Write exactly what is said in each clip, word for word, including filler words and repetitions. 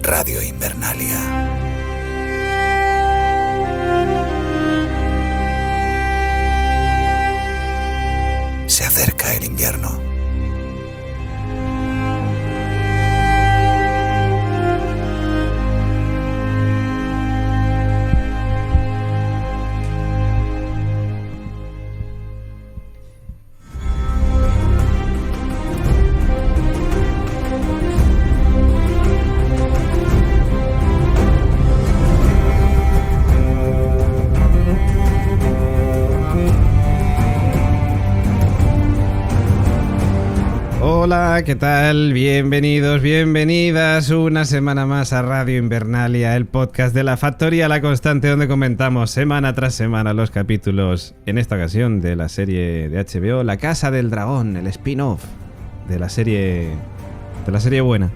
Radio Invernalia. Se acerca el invierno. Hola, ¿qué tal? Bienvenidos, bienvenidas una semana más a Radio Invernalia, el podcast de la Factoría La Constante, donde comentamos semana tras semana los capítulos, en esta ocasión de la serie de H B O, La Casa del Dragón, el spin-off de la serie, de la serie buena.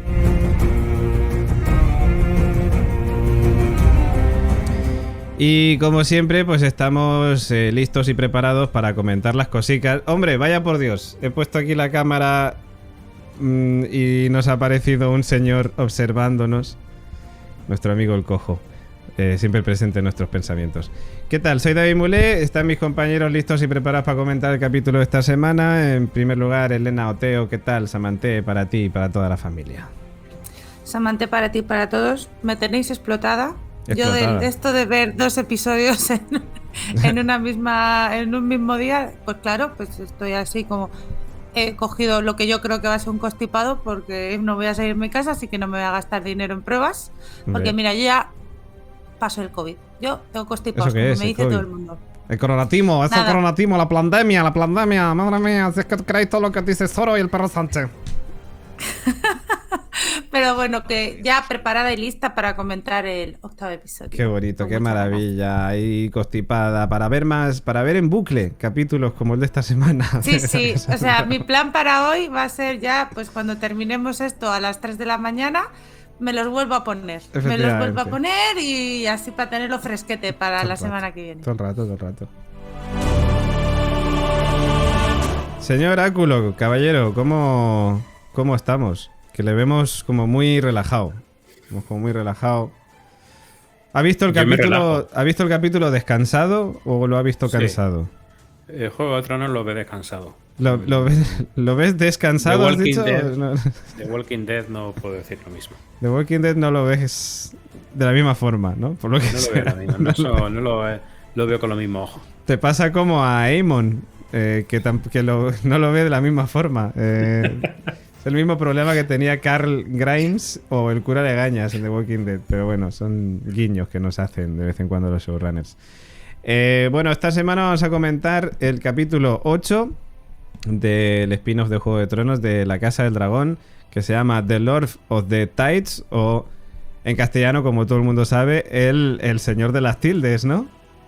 Y como siempre, pues estamos eh, listos y preparados para comentar las cositas. Hombre, vaya por Dios, he puesto aquí la cámara mmm, y nos ha aparecido un señor observándonos. Nuestro amigo el Cojo, eh, siempre presente en nuestros pensamientos. ¿Qué tal? Soy David Mulé, están mis compañeros listos y preparados para comentar el capítulo de esta semana. En primer lugar, Elena Oteo, ¿qué tal? Samanté, para ti y para toda la familia. Samanté, para ti y para todos. Me tenéis explotada. Explotada. Yo de, de esto de ver dos episodios en, en una misma en un mismo día, pues claro, pues estoy así como he cogido lo que yo creo que va a ser un constipado, porque no voy a salir de mi casa, así que no me voy a gastar dinero en pruebas, porque mira, yo ya paso el COVID. Yo tengo constipados, como es, me dice COVID? todo el mundo. El coronatismo, es el Nada. coronatismo, la pandemia, la pandemia, madre mía, si es que creéis todo lo que dice Zoro y el perro Sánchez. Pero bueno, que ya preparada y lista para comentar el octavo episodio. Qué bonito, Con qué muchas maravilla. Ahí constipada. Para ver más, para ver en bucle capítulos como el de esta semana. ganas. Sí, sí. O sea, mi plan para hoy va a ser ya, pues cuando terminemos esto a las tres de la mañana, me los vuelvo a poner. Me los vuelvo a poner y así para tenerlo fresquete para Todo la el semana rato, que viene. Todo el rato, todo el rato. Señor Áculo, caballero, ¿cómo, cómo estamos? Que le vemos como muy relajado. Vemos como muy relajado. ¿Ha visto el Yo me capítulo? relajo. ¿Ha visto el capítulo descansado o lo ha visto Sí. cansado? El Juego de Tronos lo ve descansado. ¿Lo, lo ves, ¿Lo ves descansado, The has Walking dicho? Dead. No. The Walking Dead no puedo decir lo mismo. The Walking Dead no lo ves de la misma forma, ¿no? Por lo que No lo sea. veo lo mismo. No, No lo- so- no lo, eh, lo veo con los mismos ojos. Te pasa como a Aemon, eh, que, tam- que lo- no lo ve de la misma forma. Eh, es el mismo problema que tenía Carl Grimes o el cura de Gañas en The Walking Dead. Pero bueno, son guiños que nos hacen de vez en cuando los showrunners. Eh, bueno, esta semana vamos a comentar el capítulo ocho del spin-off de Juego de Tronos de La Casa del Dragón, que se llama The Lord of the Tides, o en castellano, como todo el mundo sabe, el, el Señor de las Tildes, ¿no?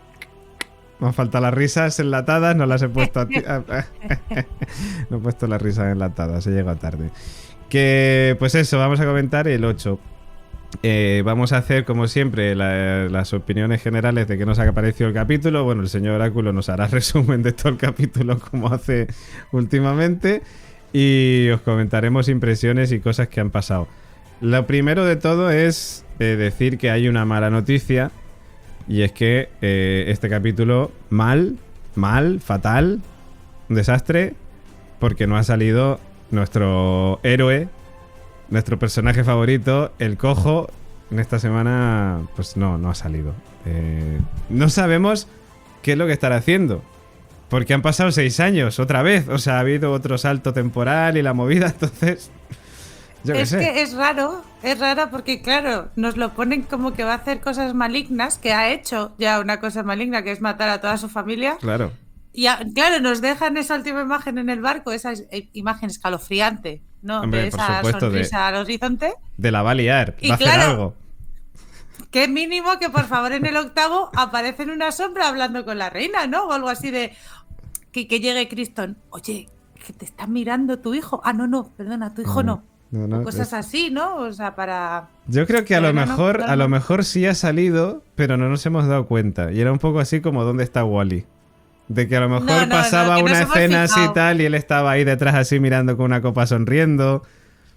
Me han faltado las risas enlatadas, no las he puesto a ti- no he puesto las risas enlatadas, he llegado tarde. Que, pues eso, vamos a comentar el ocho. Eh, vamos a hacer, como siempre, la- las opiniones generales de qué nos ha parecido el capítulo. Bueno, el señor Oráculo nos hará resumen de todo el capítulo como hace últimamente. Y os comentaremos impresiones y cosas que han pasado. Lo primero de todo es eh, decir que hay una mala noticia. Y es que eh, este capítulo, mal, mal, fatal, un desastre, porque no ha salido nuestro héroe, nuestro personaje favorito, el Cojo. En esta semana, pues no, no ha salido. Eh, no sabemos qué es lo que estará haciendo, porque han pasado seis años otra vez. O sea, ha habido otro salto temporal y la movida, entonces... Yo qué Es sé. que es raro, es raro porque claro, nos lo ponen como que va a hacer cosas malignas, que ha hecho ya una cosa maligna, que es matar a toda su familia. Claro. Y a- claro, nos dejan esa última imagen en el barco, esa es- eh, imagen escalofriante, ¿no? Hombre, de por esa supuesto, de- sonrisa al horizonte. De la va a liar, Y va a hacer claro, algo. Qué mínimo que por favor en el octavo aparece en una sombra hablando con la reina, ¿no? O algo así de que, que llegue Criston. Oye, que te está mirando tu hijo. Ah, no, no, perdona, tu hijo no. No, no, O cosas es- así, ¿no? O sea, para... Yo creo que a Pero lo no, no, mejor, no, a lo no. mejor sí ha salido, pero no nos hemos dado cuenta. Y era un poco así como ¿dónde está Wally? De que a lo mejor No, no, pasaba no, que una nos hemos escena así y fijado. tal, y él estaba ahí detrás así mirando con una copa sonriendo.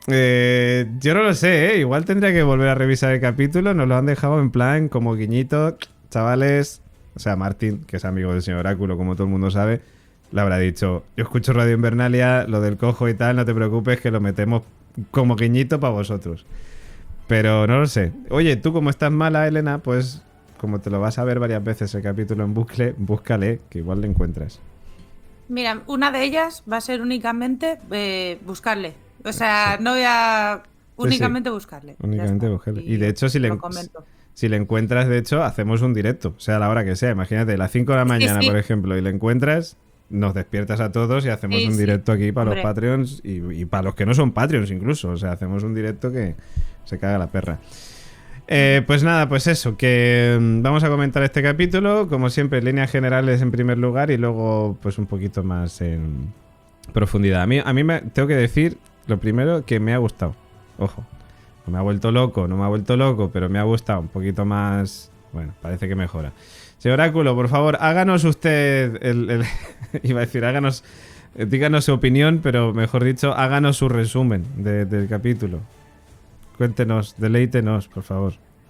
Eh, yo no lo sé, ¿eh? Igual tendría que volver a revisar el capítulo. Nos lo han dejado en plan como guiñito. Chavales, o sea, Martín, que es amigo del señor Oráculo, como todo el mundo sabe, le habrá dicho: yo escucho Radio Invernalia, lo del cojo y tal, no te preocupes, que lo metemos como guiñito para vosotros. Pero no lo sé. Oye, tú como estás mala, Elena, pues como te lo vas a ver varias veces el capítulo en bucle, búscale, que igual lo encuentras. Mira, una de ellas va a ser únicamente eh, buscarle. O sea, sí. no voy a... Únicamente sí, sí. buscarle. Únicamente buscarle. Y, y de hecho, si le, si le encuentras, de hecho, hacemos un directo. O sea, a la hora que sea. Imagínate, a las cinco de la mañana, sí, sí. por ejemplo, y le encuentras, nos despiertas a todos y hacemos sí, un directo sí. aquí para Hombre. los Patreons y, y para los que no son Patreons incluso. O sea, hacemos un directo que se caga la perra. Eh, pues nada, pues eso, que vamos a comentar este capítulo, como siempre, en líneas generales en primer lugar y luego pues un poquito más en profundidad. A mí, a mí me tengo que decir, lo primero, que me ha gustado. Ojo, no me ha vuelto loco, no me ha vuelto loco, pero me ha gustado un poquito más. Bueno, parece que mejora. Señor Oráculo, por favor, háganos usted el, el iba a decir, háganos, díganos su opinión, pero mejor dicho, háganos su resumen de, del capítulo. Cuéntenos, deleítenos, por favor.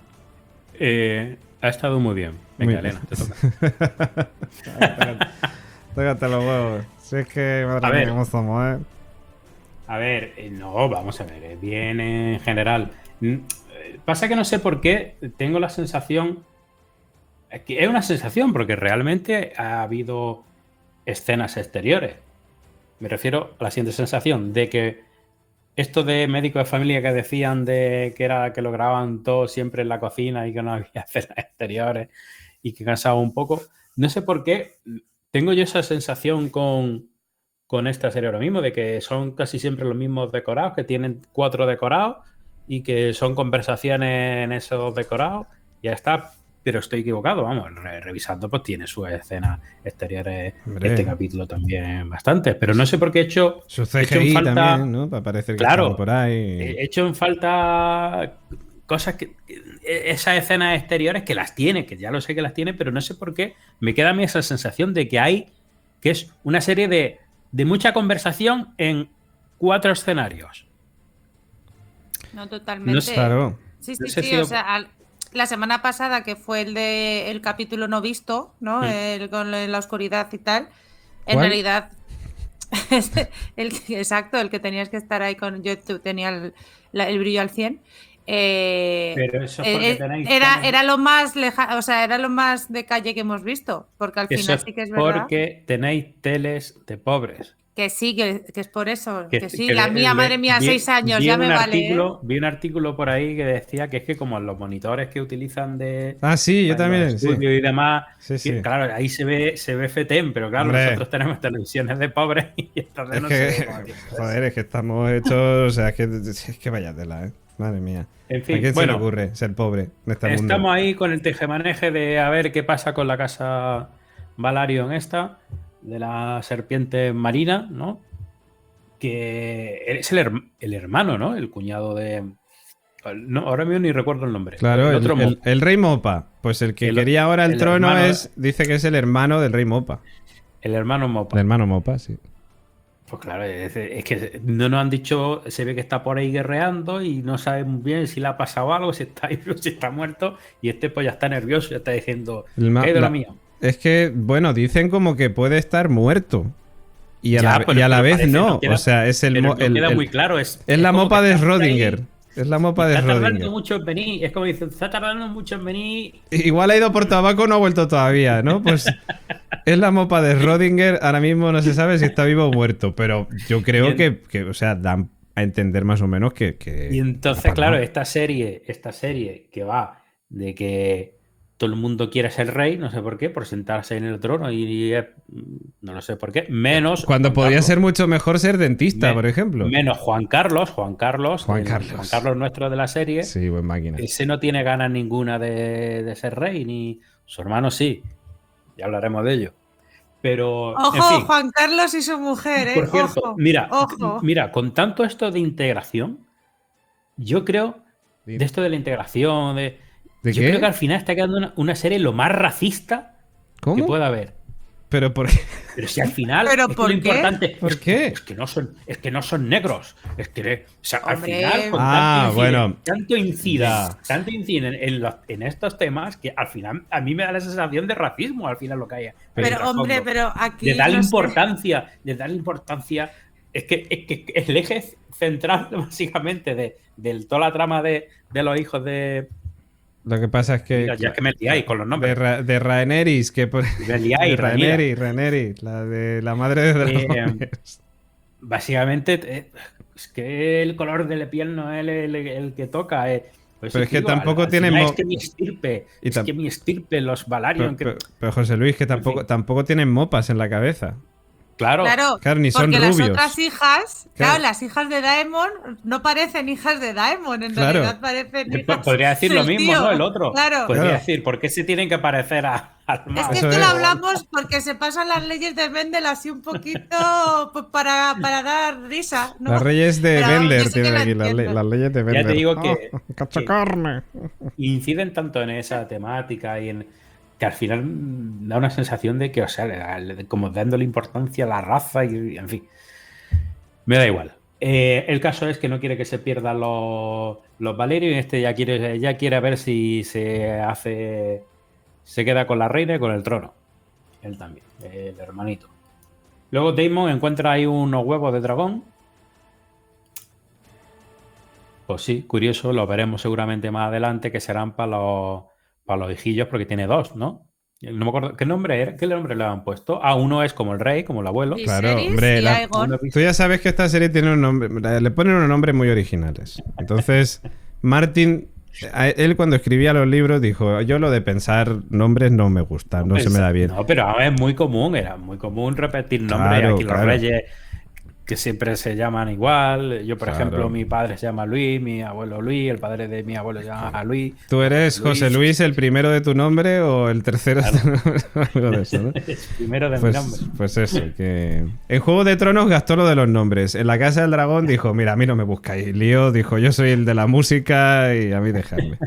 Eh, ha estado muy bien. Venga, muy Elena, te toca. Tócate los huevos. Si es que, madre mía, cómo somos, ¿eh? A ver, no, vamos a ver, bien en general. Pasa que no sé por qué tengo la sensación... Es una sensación, porque realmente ha habido escenas exteriores. Me refiero a la siguiente sensación, de que esto de médicos de familia que decían de que era que lo grababan todo siempre en la cocina y que no había escenas exteriores y que cansaba un poco. No sé por qué tengo yo esa sensación con, con esta serie ahora mismo, de que son casi siempre los mismos decorados, que tienen cuatro decorados y que son conversaciones en esos decorados. Ya está. Pero estoy equivocado, vamos, re revisando, pues tiene sus escenas exteriores. Hombre. Este capítulo también bastante. Pero no sé por qué he hecho. Su C G I falta, también, ¿no? Para parecer que claro, están por ahí. He hecho en falta cosas que. Esas escenas exteriores que las tiene, que ya lo sé que las tiene, pero no sé por qué me queda a mí esa sensación de que hay. Que es una serie de, de mucha conversación en cuatro escenarios. No, totalmente. No, claro. Sí, sí, no sé sí, si o sea. Al... La semana pasada, que fue el de el capítulo no visto, ¿no? Sí. El, con la oscuridad y tal. En ¿Cuál? realidad, el, exacto, el que tenías que estar ahí con. Yo tenía el, la, el brillo al cien. Eh, Pero eso es porque eh, tenéis era, era lo más lejano, o sea, era lo más de calle que hemos visto. Porque al eso final sí que es verdad. Porque tenéis teles de pobres. Que sí, que, que es por eso. Que, que sí, que la mía, le, madre mía, vi, seis años, ya me vale. Artículo, ¿eh? Vi un artículo por ahí que decía que es que como los monitores que utilizan de... Ah, sí, yo también. Sí. Y demás, sí, sí. Y, claro, ahí se ve se ve FETEM, pero claro, Hombre. nosotros tenemos televisiones de pobres y entonces es no que, sé. Joder, es que estamos hechos... O sea, es que, es que vaya tela, ¿eh? Madre mía. En fin, ¿a quién bueno, se le ocurre ser pobre en este estamos mundo? Estamos ahí con el tejemaneje de a ver qué pasa con la casa Valario en esta, de la serpiente marina, ¿no? Que es el, her el hermano, ¿no? El cuñado de... No, ahora mismo ni recuerdo el nombre. Claro, el, el, el, el rey Mopa. Pues el que el, quería ahora el, el trono hermano, es dice que es el hermano del rey Mopa. El hermano Mopa. El hermano Mopa, sí. Pues claro, es, es que no nos han dicho, se ve que está por ahí guerreando y no sabe muy bien si le ha pasado algo, si está vivo, si está muerto, y este pues ya está nervioso, ya está diciendo, ¿qué hay de lo mío? Es que, bueno, dicen como que puede estar muerto. Y a ya, la, pero, y a la vez parece, no, no queda, o sea, es el... Pero el, queda el muy claro, es, es la mopa de Schrödinger. Es la mopa de Schrödinger. Está tardando Schrödinger. mucho en venir, es como dicen, está tardando mucho en venir. Igual ha ido por tabaco, no ha vuelto todavía, ¿no? Pues es la mopa de Schrödinger, ahora mismo no se sabe si está vivo o muerto, pero yo creo que, que, o sea, dan a entender más o menos que... que y entonces, claro, esta serie, esta serie que va de que todo el mundo quiere ser rey, no sé por qué, por sentarse en el trono y, y no lo sé por qué, menos... Cuando Juan podría Carlos. ser mucho mejor ser dentista, Me, por ejemplo. Menos Juan Carlos, Juan Carlos, Juan el, Carlos. Juan Carlos nuestro de la serie. Sí, buen máquina. Ese no tiene ganas ninguna de, de ser rey, ni su hermano sí. Ya hablaremos de ello. Pero, ojo, en fin, Juan Carlos y su mujer, ¿eh? Por cierto, ojo, mira, ojo. mira, con tanto esto de integración, yo creo, de esto de la integración, de... ¿De yo qué? creo que al final está quedando una, una serie lo más racista ¿Cómo? que pueda haber. Pero por qué? Pero si al final ¿Pero es que por lo qué? importante ¿Por es, qué? es que no son es que no son negros. Es que o sea, al Hombre. final con Ah, tanto inciden, bueno. tanto inciden, Ya. tanto inciden en, los- en estos temas que al final a mí me da la sensación de racismo al final lo que hay. Pero, en hombre, trasfondo. pero aquí. de darle no sé. importancia, de darle importancia. Es que, es que el eje central, básicamente, de, de toda la trama de, de los hijos de. Lo que pasa es que. Mira, ya es que me liáis con los De, nombres. Ra- de Rhaenerys, que por. Me liáis, de Rhaenyra. Rhaenerys, Rhaenerys, la de la madre de dragones. Básicamente, eh, es que el color de la piel no es el, el- el que toca. eh. Por eso Pero es te que digo, al- tampoco al tienen final mo- Es que mi estirpe, Y es tam- que mi estirpe, los Valarion. Pero, que- pero- pero, José Luis, que tampoco, fin. tampoco tienen mopas en la cabeza. claro, Claro, Claro, ni son porque las rubios. otras hijas, claro. Claro. las hijas de Daemon no parecen hijas de Daemon, en Claro. realidad parecen que hijas po- podría decir lo del mismo, tío. ¿no? El otro. Claro. Podría Claro. decir, ¿por qué se tienen que parecer a, al Es mago? que Eso esto es. lo hablamos porque se pasan las leyes de Mendel así un poquito pues, para, para dar risa. ¿no? Las reyes de Pero yo Bender sí que tienen lo aquí, las, le- entiendo. las leyes de Bender. Ya te digo que- ¡Oh, cachacarne! inciden tanto en esa temática y en que al final mm, da una sensación de que, o sea, le da- le- como dándole importancia a la raza y, y en fin. Me da igual. Eh, el caso es que no quiere que se pierdan los, los Valerios y este ya quiere, ya quiere ver si se hace. Se queda con la reina y con el trono. Él también, el hermanito. Luego Daemon encuentra ahí unos huevos de dragón. Pues sí, curioso, lo veremos seguramente más adelante, que serán para los, para los hijillos, porque tiene dos, ¿no? No me acuerdo, ¿qué nombre era? ¿Qué nombre le han puesto? Ah, uno es como el rey, como el abuelo. Y Claro, Viserys hombre, y la- Aegon. Uno- Tú ya sabes que esta serie tiene un nombre, le ponen unos nombres muy originales. Entonces, Martin, a- él cuando escribía los libros dijo, yo lo de pensar nombres no me gusta, no se me da bien. No, pero es muy común, era muy común repetir nombres. Claro, Aquí los claro. reyes que siempre se llaman igual. Yo, por Claro. ejemplo, mi padre se llama Luis, mi abuelo Luis, el padre de mi abuelo se llama Luis. ¿Tú eres Luis. José Luis el primero de tu nombre o el tercero de tu nombre? Algo de eso, ¿no? Es primero de mi Pues, nombre. pues eso, que... En Juego de Tronos gastó lo de los nombres. En la Casa del Dragón dijo, mira, a mí no me buscáis lío. Dijo, yo soy el de la música y a mí dejadme.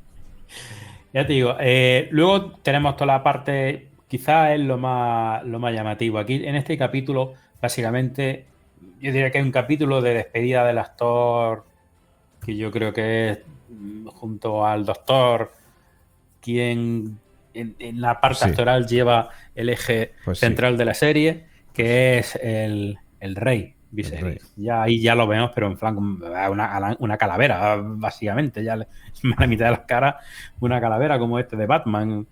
Ya te digo, eh, luego tenemos toda la parte, quizás es lo más, lo más llamativo. Aquí en este capítulo, básicamente, yo diría que hay un capítulo de despedida del actor, que yo creo que es mm, junto al doctor, quien en, en la parte Sí. actoral lleva el eje Pues sí. central de la serie, que es el, el rey. Viserys. El rey. Ya ahí ya lo vemos, pero en plan una, una calavera, básicamente. Ya le- a la mitad de las caras, una calavera como este de Batman,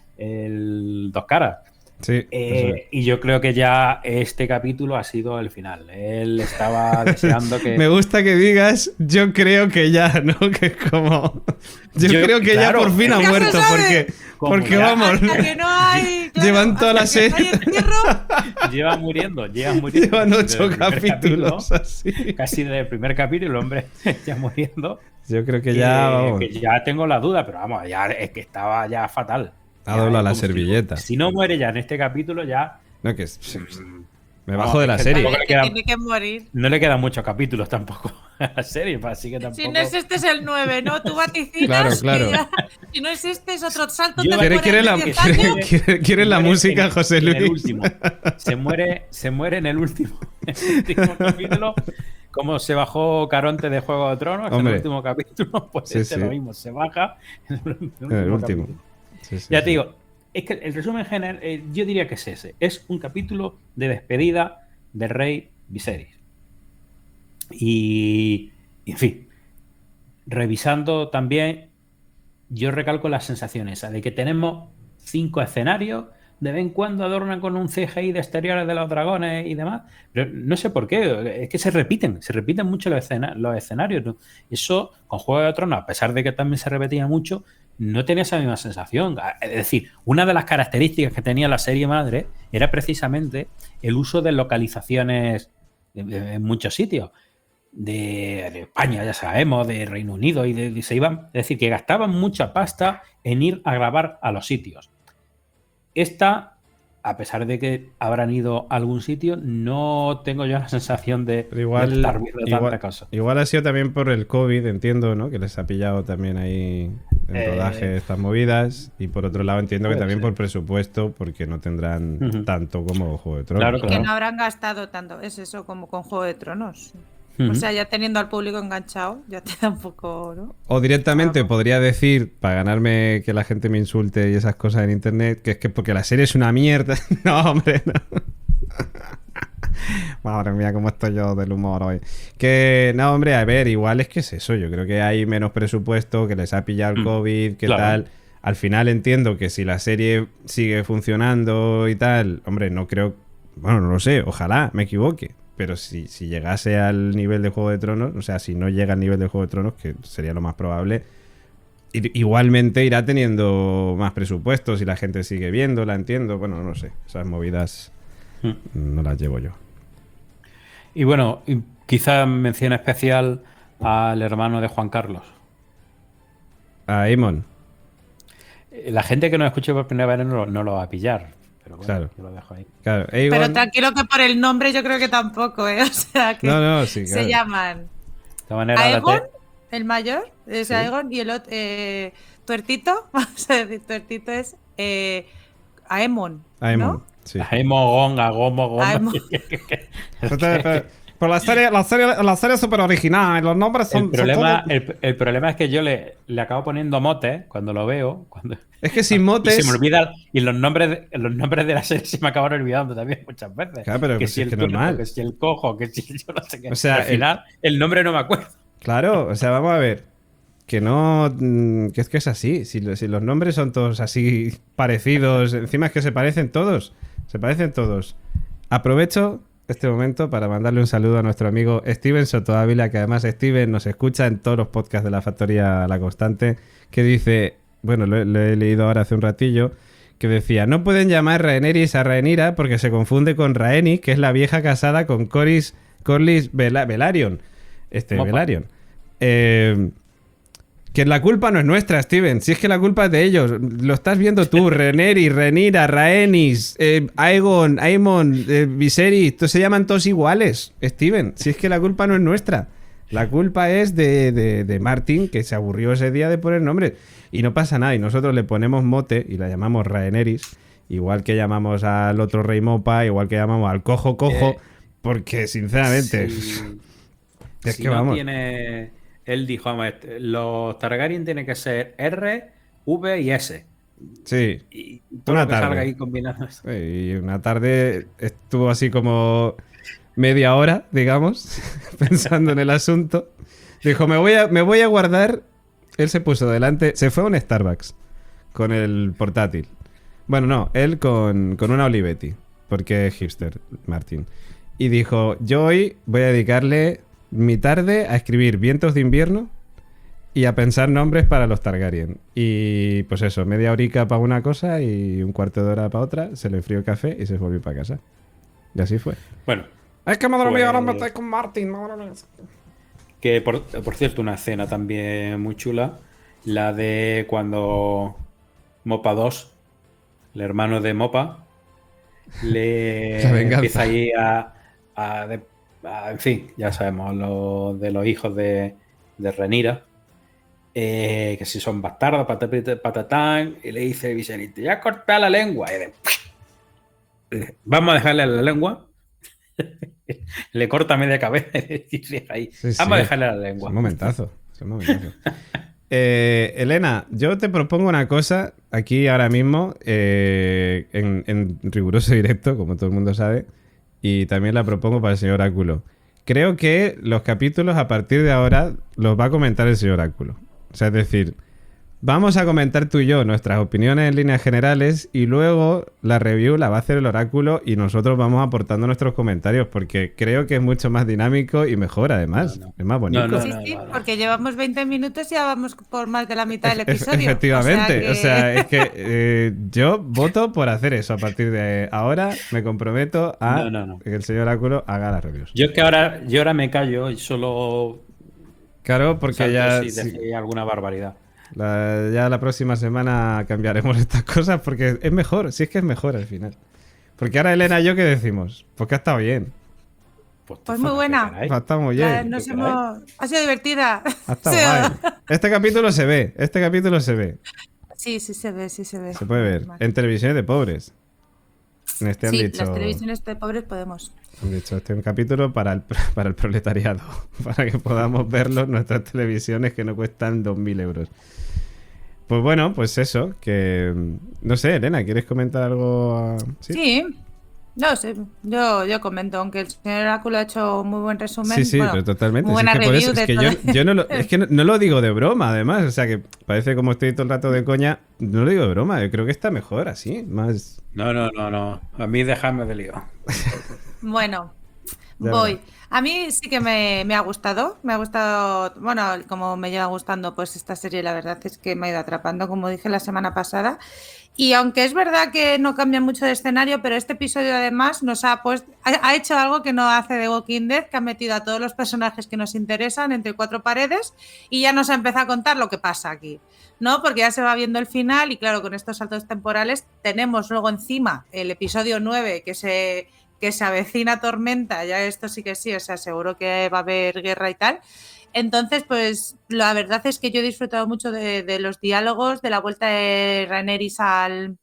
el dos caras. Sí, Eh, eso es. y yo creo que ya este capítulo ha sido el final. Él estaba deseando que. Me gusta que digas, yo creo que ya, ¿no? Que es como... Yo, Yo- creo que claro, ya por fin es ha que ya se muerto, sabe. porque, Como porque ya- vamos, Hasta que no hay. claro, Llevan toda la hasta que no hay serie. entierro. Lleva muriendo, lleva muriendo. llevan desde ocho el primer capítulos capítulo, así. casi desde el primer capítulo, el hombre ya muriendo. Yo creo que ya, Eh, vamos, que ya tengo la duda, pero vamos, ya es que estaba ya fatal. ha Ya, doblado la como si- servilleta. Si, no muere ya en este capítulo, ya. No, que es- mm, me Vamos, bajo de la es que serie. tampoco le Que queda- tiene que morir. No le quedan muchos capítulos tampoco a la serie, así que tampoco. Si no es este, es el nueve, ¿no? Tú vaticinas. Claro, que claro. ya- si no es este, es otro salto. Yo- ¿Quiere, temporal quiere de la, diez quiere- años. quiere- quiere la muere música, en- José en Luis? el último. Se muere, se muere en el último, en el último capítulo. Como se bajó Caronte de Juego de Tronos en Hombre. el último capítulo, pues Sí, este sí. lo mismo, se baja en el último, En el último. capítulo. Sí, sí, Ya sí. te digo, es que el resumen general, eh, yo diría que es ese. Es un capítulo de despedida del rey Viserys. Y, y, en fin, revisando también, yo recalco las sensaciones esa de que tenemos cinco escenarios, de vez en cuando adornan con un C G I de exteriores de los dragones y demás, pero no sé por qué, es que se repiten, se repiten mucho los, escena- los escenarios, ¿no? Eso, con Juego de Tronos, a pesar de que también se repetía mucho, no tenía esa misma sensación. Es decir, una de las características que tenía la serie madre era precisamente el uso de localizaciones en, en muchos sitios. De, de España, ya sabemos, de Reino Unido, y de, de- se iban, es decir, que gastaban mucha pasta en ir a grabar a los sitios. Esta, a pesar de que habrán ido a algún sitio, no tengo yo la sensación de, Pero igual, de estar viendo igual, tanta cosa. igual ha sido también por el COVID, entiendo, ¿no? Que les ha pillado también ahí en Eh, rodaje estas movidas. Y por otro lado entiendo que puede también ser. por presupuesto, porque no tendrán Ujú. tanto como Juego de Tronos. Claro, Y que claro. no habrán gastado tanto, es eso, como con Juego de Tronos. Ujú. O sea, ya teniendo al público enganchado, ya te da un poco, ¿no? O directamente Claro. podría decir, para ganarme que la gente me insulte y esas cosas en internet, que es que porque la serie es una mierda. No, hombre, no. Madre mía, cómo estoy yo del humor hoy. Que, no, hombre, a ver, igual es que es eso. Yo creo que hay menos presupuesto, que les ha pillado el Mm, COVID, que claro. tal. Al final entiendo que si la serie sigue funcionando y tal, hombre, no creo. Bueno, no lo sé, ojalá me equivoque. Pero si, si llegase al nivel de Juego de Tronos, o sea, si no llega al nivel de Juego de Tronos, que sería lo más probable, i- igualmente irá teniendo más presupuestos y la gente sigue viendo, la entiendo. Bueno, no sé, esas movidas Mm. no las llevo yo. Y bueno, y quizá mención especial al hermano de Juan Carlos. A Aemon, Eh, La gente que nos escuche por primera vez no, lo- no lo va a pillar. Pero bueno, Claro. yo lo dejo ahí. claro. Pero Aegon- tranquilo que por el nombre yo creo que tampoco, ¿eh? O sea, que No, no, sí, se claro. llaman De esta manera, Aegon, date- el mayor, es Sí. Aegon, y el otro, eh, Tuertito, vamos a decir, Tuertito es eh, Aemon, Aemon, ¿no? sí. Aemon, Agomo, Gomo. Aemon. Pero la serie, la serie, la serie es súper original, los nombres El problema, el, el problema es que yo le, le acabo poniendo motes cuando lo veo. Cuando, Es que sin y motes... se me olvida. Y los nombres, de, los nombres de la serie se me acaban olvidando también muchas veces. Claro, pero que pues si es el que tuerto, normal. que si el cojo, que si yo no sé qué. O sea, al el- final, el... nombre no me acuerdo. Claro, o sea, vamos a ver. Que no... mm, Que es que es así. Si, lo- si los nombres son todos así parecidos, encima es que se parecen todos. Se parecen todos. Aprovecho este momento para mandarle un saludo a nuestro amigo Steven Soto Ávila, que además Steven nos escucha en todos los podcasts de la Factoría La Constante, que dice, bueno, lo, he- lo he leído ahora hace un ratillo, que decía, no pueden llamar Rhaenerys a Rhaenyra porque se confunde con Rhaenys, que es la vieja casada con Corlys, Corlys Vela- Velaryon. Este, Mopa. Velaryon. Eh... Que la culpa no es nuestra, Steven. Si es que la culpa es de ellos. Lo estás viendo tú. Rhaenyra, Rhaenyra, Rhaenys, eh, Aegon, Aemon, eh, Viserys. Todos se llaman todos iguales, Steven. Si es que la culpa no es nuestra. La culpa es de, de, de Martin, que se aburrió ese día de poner nombres. Y no pasa nada. Y nosotros le ponemos mote y la llamamos Rhaenerys. Igual que llamamos al otro rey Mopa, igual que llamamos al cojo cojo. Eh, porque, sinceramente... Si, Es si que no vamos. tiene. Él dijo, vamos, este, los Targaryen tienen que ser R, V y S. Sí. Y todo Una lo que tarde. salga ahí combinando. Y una tarde estuvo así como media hora, digamos, pensando en el asunto. Dijo, me voy a, me voy a guardar. Él se puso delante, se fue a un Starbucks con el portátil. Bueno, no, él con, con una Olivetti, porque es hipster, Martín. Y dijo, yo hoy voy a dedicarle mi tarde a escribir Vientos de Invierno y a pensar nombres para los Targaryen. Y pues eso, media horica para una cosa y un cuarto de hora para otra, se le enfrió el café y se volvió para casa. Y así fue. Bueno, Es que madre Pues- mía, ahora me estoy con Martin, madre mía. que por, por cierto, una escena también muy chula. La de cuando Mopa dos, el hermano de Mopa, le La venganza. empieza ahí a, a, de- a- en fin, ya sabemos, lo de los hijos de, de Rhaenyra, eh, que si son bastardos, patat- patatán, y le dice Viserys, te voy a cortar la lengua. Y de- vamos a dejarle la lengua. Le corta media cabeza y dice ahí, Sí, sí. vamos a dejarle la Es lengua. un momentazo. Es un momentazo. Eh, Elena, yo te propongo una cosa aquí ahora mismo, eh, en, en riguroso directo, como todo el mundo sabe, y también la propongo para el señor Oráculo. Creo que los capítulos a partir de ahora los va a comentar el señor Oráculo. O sea, es decir, vamos a comentar tú y yo nuestras opiniones en líneas generales y luego la review la va a hacer el Oráculo y nosotros vamos aportando nuestros comentarios porque creo que es mucho más dinámico y mejor además. No, no. Es más bonito. No, sí, no, sí, no, no. porque llevamos veinte minutos y ya vamos por más de la mitad del Efe- episodio. Efectivamente, o sea, que- es que eh, yo voto por hacer eso. A partir de ahora me comprometo a No, no, no. que el señor Oráculo haga las reviews. Yo es que ahora, yo ahora me callo y solo Claro, porque salto ya, si sí, decís alguna barbaridad. la, ya la próxima semana cambiaremos estas cosas porque es mejor, si es que es mejor al final. Porque ahora Elena y yo, ¿qué decimos? Pues que ha estado bien. Pues, Pues muy buena. Ah, está muy bien. Ya nos hemos... Ha sido divertida. Ah, está Sí. guay. Este capítulo se ve, este capítulo se ve. Sí, sí se ve, sí se ve. Se puede ver. En televisiones de pobres. En este han Sí, dicho. las televisiones de pobres podemos. Han dicho, este es un capítulo para el, para el proletariado. Para que podamos verlo en nuestras televisiones que no cuestan dos mil euros. Pues bueno, pues eso. Que. No sé, Elena, ¿quieres comentar algo? Sí. sí. No sé, yo, yo comento, aunque el señor Oráculo ha hecho un muy buen resumen. Sí, sí, bueno, pero totalmente. Muy Si buena es que por review eso, es de que todo. yo, yo no, lo, es que no, no lo digo de broma, además. O sea, que parece como estoy todo el rato de coña. No lo digo de broma, yo creo que está mejor así. Más. No, no, no, no. A mí dejadme de lío. Bueno, Ya voy. verás. A mí sí que me, me ha gustado. Me ha gustado, bueno, como me lleva gustando, pues esta serie, la verdad es que me ha ido atrapando, como dije la semana pasada. Y aunque es verdad que no cambia mucho de escenario, pero este episodio además nos ha puesto, ha, ha hecho algo que no hace The Walking Dead, que ha metido a todos los personajes que nos interesan entre cuatro paredes y ya nos ha empezado a contar lo que pasa aquí, ¿no? Porque ya se va viendo el final y claro, con estos saltos temporales tenemos luego encima el episodio nueve que se, que se avecina tormenta, ya esto sí que sí, o sea, seguro que va a haber guerra y tal. Entonces, pues la verdad es que yo he disfrutado mucho de, de los diálogos, de la vuelta de Rhaenyra al,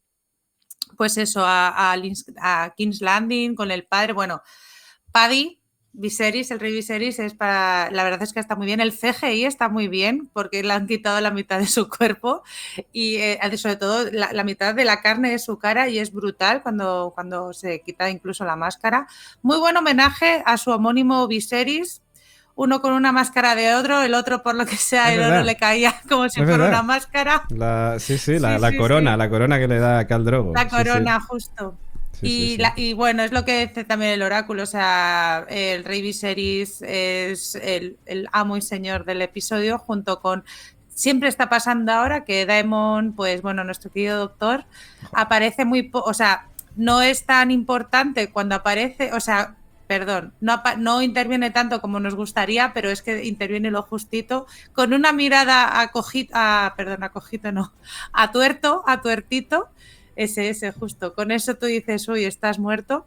pues eso, a, a, a King's Landing con el padre. Bueno, Paddy, Viserys, el rey Viserys, es para, la verdad es que está muy bien. El C G I está muy bien porque le han quitado la mitad de su cuerpo y eh, sobre todo la, la mitad de la carne de su cara y es brutal cuando, cuando se quita incluso la máscara. Muy buen homenaje a su homónimo Viserys. Uno con una máscara de otro, el otro por lo que sea, Es el verdad. oro le caía como si Es fuera verdad. una máscara. La, sí, sí, la, Sí, la sí, corona, sí. la corona que le da a Khal Drogo. La Sí, corona, sí. justo. Sí, y, sí, sí. La, y bueno, es lo que dice también el oráculo, o sea, el rey Viserys es el, el amo y señor del episodio, junto con... Siempre está pasando ahora que Daemon, pues bueno, nuestro querido doctor, aparece muy... Po o sea, no es tan importante cuando aparece, o sea... Perdón, no, no interviene tanto como nos gustaría, pero es que interviene lo justito, con una mirada a cojito, a, perdón, a cojito no, a tuerto, a tuertito, ese, ese, justo. Con eso tú dices, uy, estás muerto.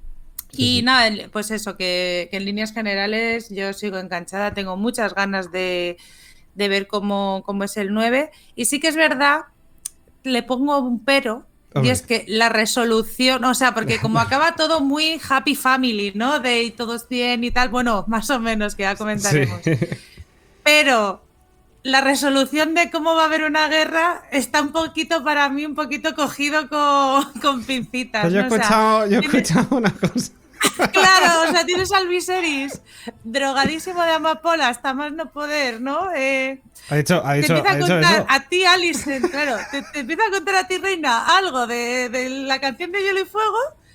Sí, y sí. Nada, pues eso, que, que en líneas generales yo sigo enganchada, tengo muchas ganas de, de ver cómo, cómo es el nueve. Y sí que es verdad, le pongo un pero. Hombre. Y es que la resolución, o sea, porque como acaba todo muy happy family, ¿no? De y todos bien y tal, bueno, más o menos, que ya comentaremos. Sí. Pero la resolución de cómo va a haber una guerra está un poquito, para mí, un poquito cogido con, con pincitas. Pues yo he ¿no? escuchado, o sea, yo he escuchado una cosa. Claro, o sea, tienes al Viserys drogadísimo de amapola hasta más no poder, ¿no? Eh, ha dicho, ha dicho, te empieza ha a dicho contar eso. a ti, Alicent, claro, te, te empieza a contar a ti, Reina, algo de, de la canción de Hielo y Fuego,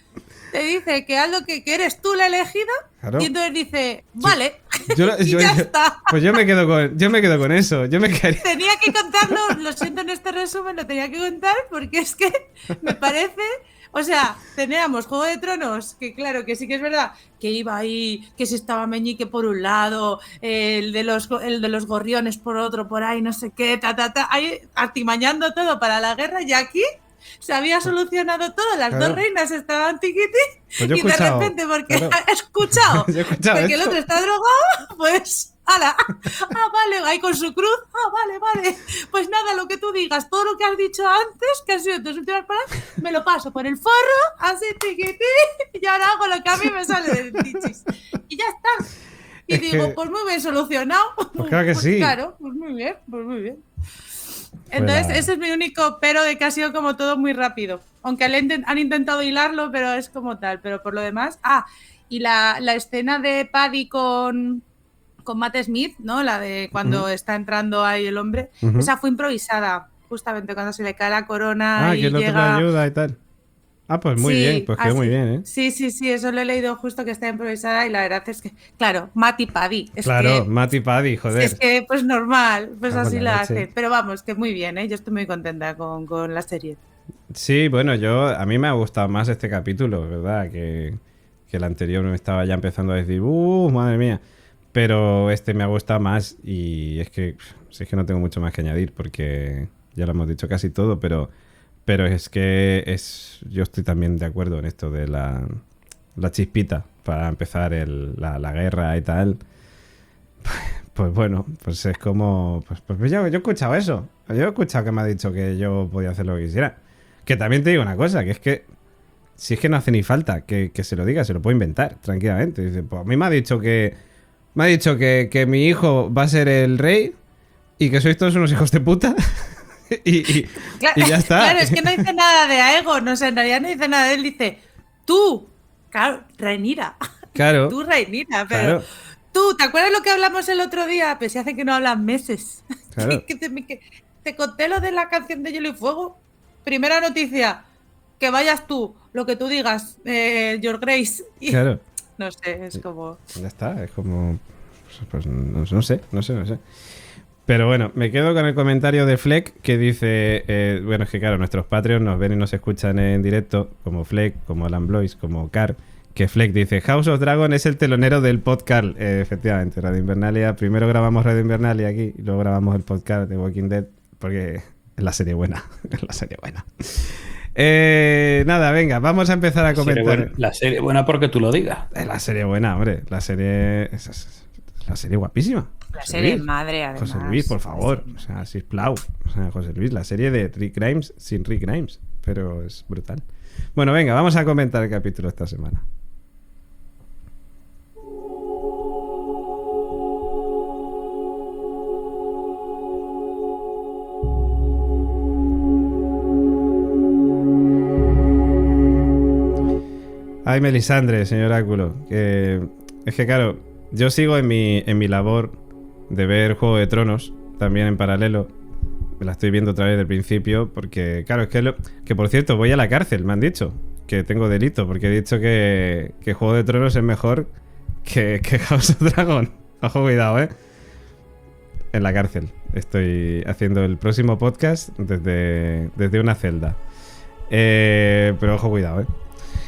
te dice que algo que, que eres tú la elegida, claro. Y entonces dice, vale, yo, yo, y yo, ya yo, está. Pues yo me quedo con, yo me quedo con eso, yo me quedaría... Tenía que contarlo, lo siento en este resumen, lo tenía que contar porque es que me parece... O sea, teníamos Juego de Tronos, que claro, que sí que es verdad, que iba ahí, que se estaba Meñique por un lado, el de los el de los gorriones por otro, por ahí, no sé qué, ta, ta, ta, ahí artimañando todo para la guerra, y aquí se había solucionado todo, las claro. dos reinas estaban tiquiti, pues y de repente, porque claro. ha escuchado, he escuchado porque esto. el otro está drogado, pues... ¡Hala! Ah, vale, ahí con su cruz. Ah, vale, vale. Pues nada, lo que tú digas, todo lo que has dicho antes, que han sido tus últimas palabras, me lo paso por el forro, así tiquití, y ahora hago lo que a mí me sale del tichis. Y ya está. Y es digo, que... pues muy bien solucionado. Pues claro que pues sí. Claro, pues muy bien, pues muy bien. Entonces, pues ese es mi único pero de que ha sido como todo muy rápido. Aunque han intentado hilarlo, pero es como tal. Pero por lo demás... Ah, y la, la escena de Paddy con... con Matt Smith, ¿no? La de cuando uh-huh. está entrando ahí el hombre. Uh-huh. Esa fue improvisada, justamente cuando se le cae la corona ah, y que el llega... otro le ayuda y tal. Ah, pues muy sí, bien, pues quedó así, muy bien, ¿eh? Sí, sí, sí, eso lo he leído justo que está improvisada y la verdad es que, claro, Matt y Paddy. Es claro, que, Matt y Paddy, joder. Es que, pues normal, pues ah, así la leche. hace. Pero vamos, que muy bien, ¿eh? Yo estoy muy contenta con, con la serie. Sí, bueno, yo a mí me ha gustado más este capítulo, ¿verdad? Que, que el anterior me estaba ya empezando a decir, ¡uh, madre mía! Pero este me ha gustado más y es que, es que no tengo mucho más que añadir porque ya lo hemos dicho casi todo, pero, pero es que es yo estoy también de acuerdo en esto de la, la chispita para empezar el, la, la guerra y tal. Pues bueno, pues es como... Pues, pues yo, yo he escuchado eso. Yo he escuchado que me ha dicho que yo podía hacer lo que quisiera. Que también te digo una cosa, que es que... Si es que no hace ni falta que, que se lo diga, se lo puedo inventar tranquilamente. Dice, pues a mí me ha dicho que... Me ha dicho que, que mi hijo va a ser el rey y que sois todos unos hijos de puta. y, y, Claro, y ya está. Claro, es que no dice nada de Aegon, no sé, en realidad no dice nada de él, dice tú, claro, Rhaenyra. Claro. Tú, Rhaenyra, pero Claro. tú, ¿te acuerdas lo que hablamos el otro día? Pues se hace que no hablan meses. Claro. que, te, que te conté lo de la canción de Hielo y Fuego. Primera noticia, que vayas tú, lo que tú digas, eh, Your Grace. Y, Claro. no sé, es como... Ya está, es como... Pues no, no sé, no sé, no sé. Pero bueno, me quedo con el comentario de Fleck que dice... Eh, bueno, es que claro, nuestros Patreons nos ven y nos escuchan en directo, como Fleck, como Alan Blois, como Car, que Fleck dice, House of Dragon es el telonero del podcast. Eh, efectivamente, Radio Invernalia. Primero grabamos Radio Invernalia aquí y luego grabamos el podcast de Walking Dead porque es la serie buena. Es la serie buena. Eh, nada, venga, vamos a empezar a comentar. La serie, buena, la serie buena porque tú lo digas. Eh, La serie buena, hombre. La serie... Es, es, es la serie guapísima. La José serie Luis. madre, además. José Luis, por favor. O sea, Sisplau. O sea, José Luis, la serie de Rick Grimes sin Rick Grimes. Pero es brutal. Bueno, venga, vamos a comentar el capítulo esta semana. Ay, Melisandre, señor Áculo. Que es que, claro, yo sigo en mi, en mi labor de ver Juego de Tronos, también en paralelo. Me la estoy viendo otra vez desde el principio, porque, claro, es que, lo, que por cierto, voy a la cárcel, me han dicho. Que tengo delito, porque he dicho que, que Juego de Tronos es mejor que, que House of Dragon. Ojo, cuidado, ¿eh? En la cárcel. Estoy haciendo el próximo podcast desde, desde una celda. Eh, pero ojo, cuidado, ¿eh?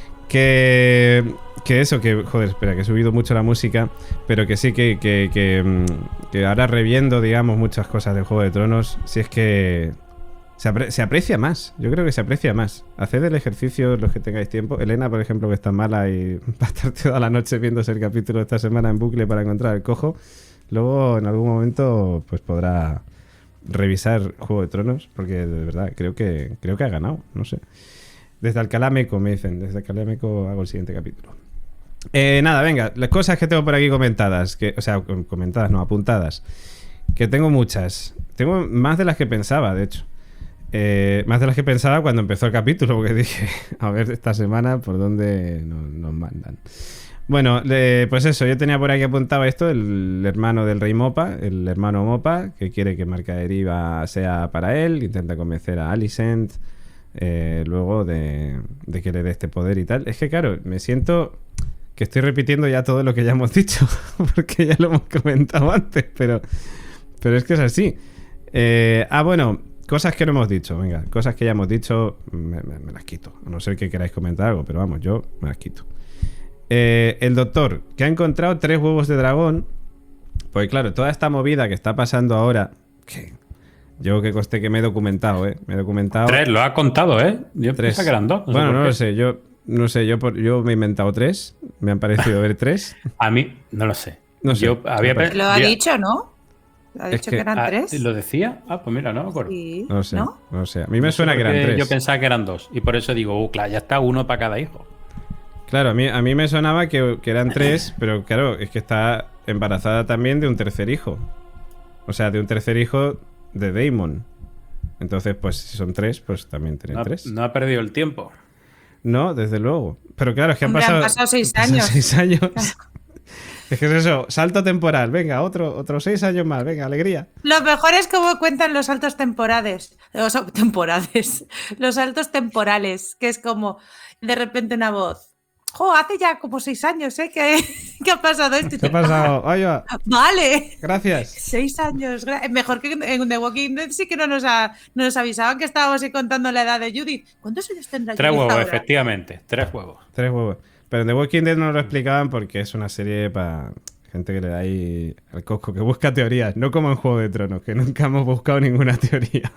Que, que eso, que joder, espera, que he subido mucho la música, pero que sí, que, que, que, que ahora reviendo, digamos, muchas cosas del Juego de Tronos, si es que se, apre se aprecia más, yo creo que se aprecia más. Haced el ejercicio los que tengáis tiempo. Elena, por ejemplo, que está mala y va a estar toda la noche viéndose el capítulo de esta semana en bucle para encontrar el cojo, luego en algún momento pues podrá revisar Juego de Tronos, porque de verdad creo que, creo que ha ganado, no sé. Desde Alcalá Meco, me dicen. Desde Alcalá Meco hago el siguiente capítulo. Eh, nada, venga. Las cosas que tengo por aquí comentadas. Que, o sea, comentadas, no, apuntadas. Que tengo muchas. Tengo más de las que pensaba, de hecho. Eh, más de las que pensaba cuando empezó el capítulo. Porque dije, a ver esta semana por dónde nos, nos mandan. Bueno, eh, pues eso. Yo tenía por aquí apuntado esto. El hermano del rey Mopa. El hermano Mopa. Que quiere que Marca Deriva sea para él. Intenta convencer a Alicent. Eh, luego de, de que le dé este poder y tal. Es que claro, me siento que estoy repitiendo ya todo lo que ya hemos dicho, porque ya lo hemos comentado antes, pero, pero es que es así. Eh, ah, bueno, cosas que no hemos dicho, venga, cosas que ya hemos dicho, me, me, me las quito, a no ser que queráis comentar algo, pero vamos, yo me las quito. Eh, el doctor, que ha encontrado tres huevos de dragón, pues claro, toda esta movida que está pasando ahora, que... Yo que conste que me he documentado, ¿eh? Me he documentado... Tres, lo ha contado, ¿eh? Yo Tres. pensaba que eran dos. No bueno, sé no qué. lo sé. Yo no sé. Yo, por, yo me he inventado tres. Me han parecido ver tres. A mí, no lo sé. No sé. Yo había Me pe- Lo ha yo- dicho, ¿no? Ha Es dicho que- que, eran Ah, tres. ¿lo decía? Ah, pues mira, no me acuerdo. Sí. No lo sé. ¿No? No lo sé. A mí me No sé suena por que eran qué tres. Yo pensaba que eran dos. Y por eso digo, uh, claro, ya está uno para cada hijo. Claro, a mí, a mí me sonaba que, que eran tres, pero claro, es que está embarazada también de un tercer hijo. O sea, de un tercer hijo de Daemon. Entonces, pues si son tres, pues también tienen No, ha- tres. no ha perdido el tiempo. No, desde luego. Pero claro, es que han Hombre, han pasado, pasado seis han pasado años. seis años. Es que es eso, salto temporal. Venga, otro, otros seis años más. Venga, alegría. Lo mejor es como cuentan los saltos temporales. Los temporales. Los saltos temporales. Que es como de repente una voz. Jo, hace ya como seis años, ¿eh? Que, que ha pasado esto. Y ¿Qué ha tú, pasado? Oye, "Ah, vale. gracias. Seis años. gra- Mejor que en The Walking Dead sí que no nos, ha- no nos avisaban que estábamos ahí contando la edad de Judith. ¿Cuántos años tendrá Tres Judith huevos, ahora? efectivamente. Tres huevos. Tres huevos. Pero en The Walking Dead no lo explicaban porque es una serie para gente que le da ahí al coco, que busca teorías. No como en Juego de Tronos, que nunca hemos buscado ninguna teoría.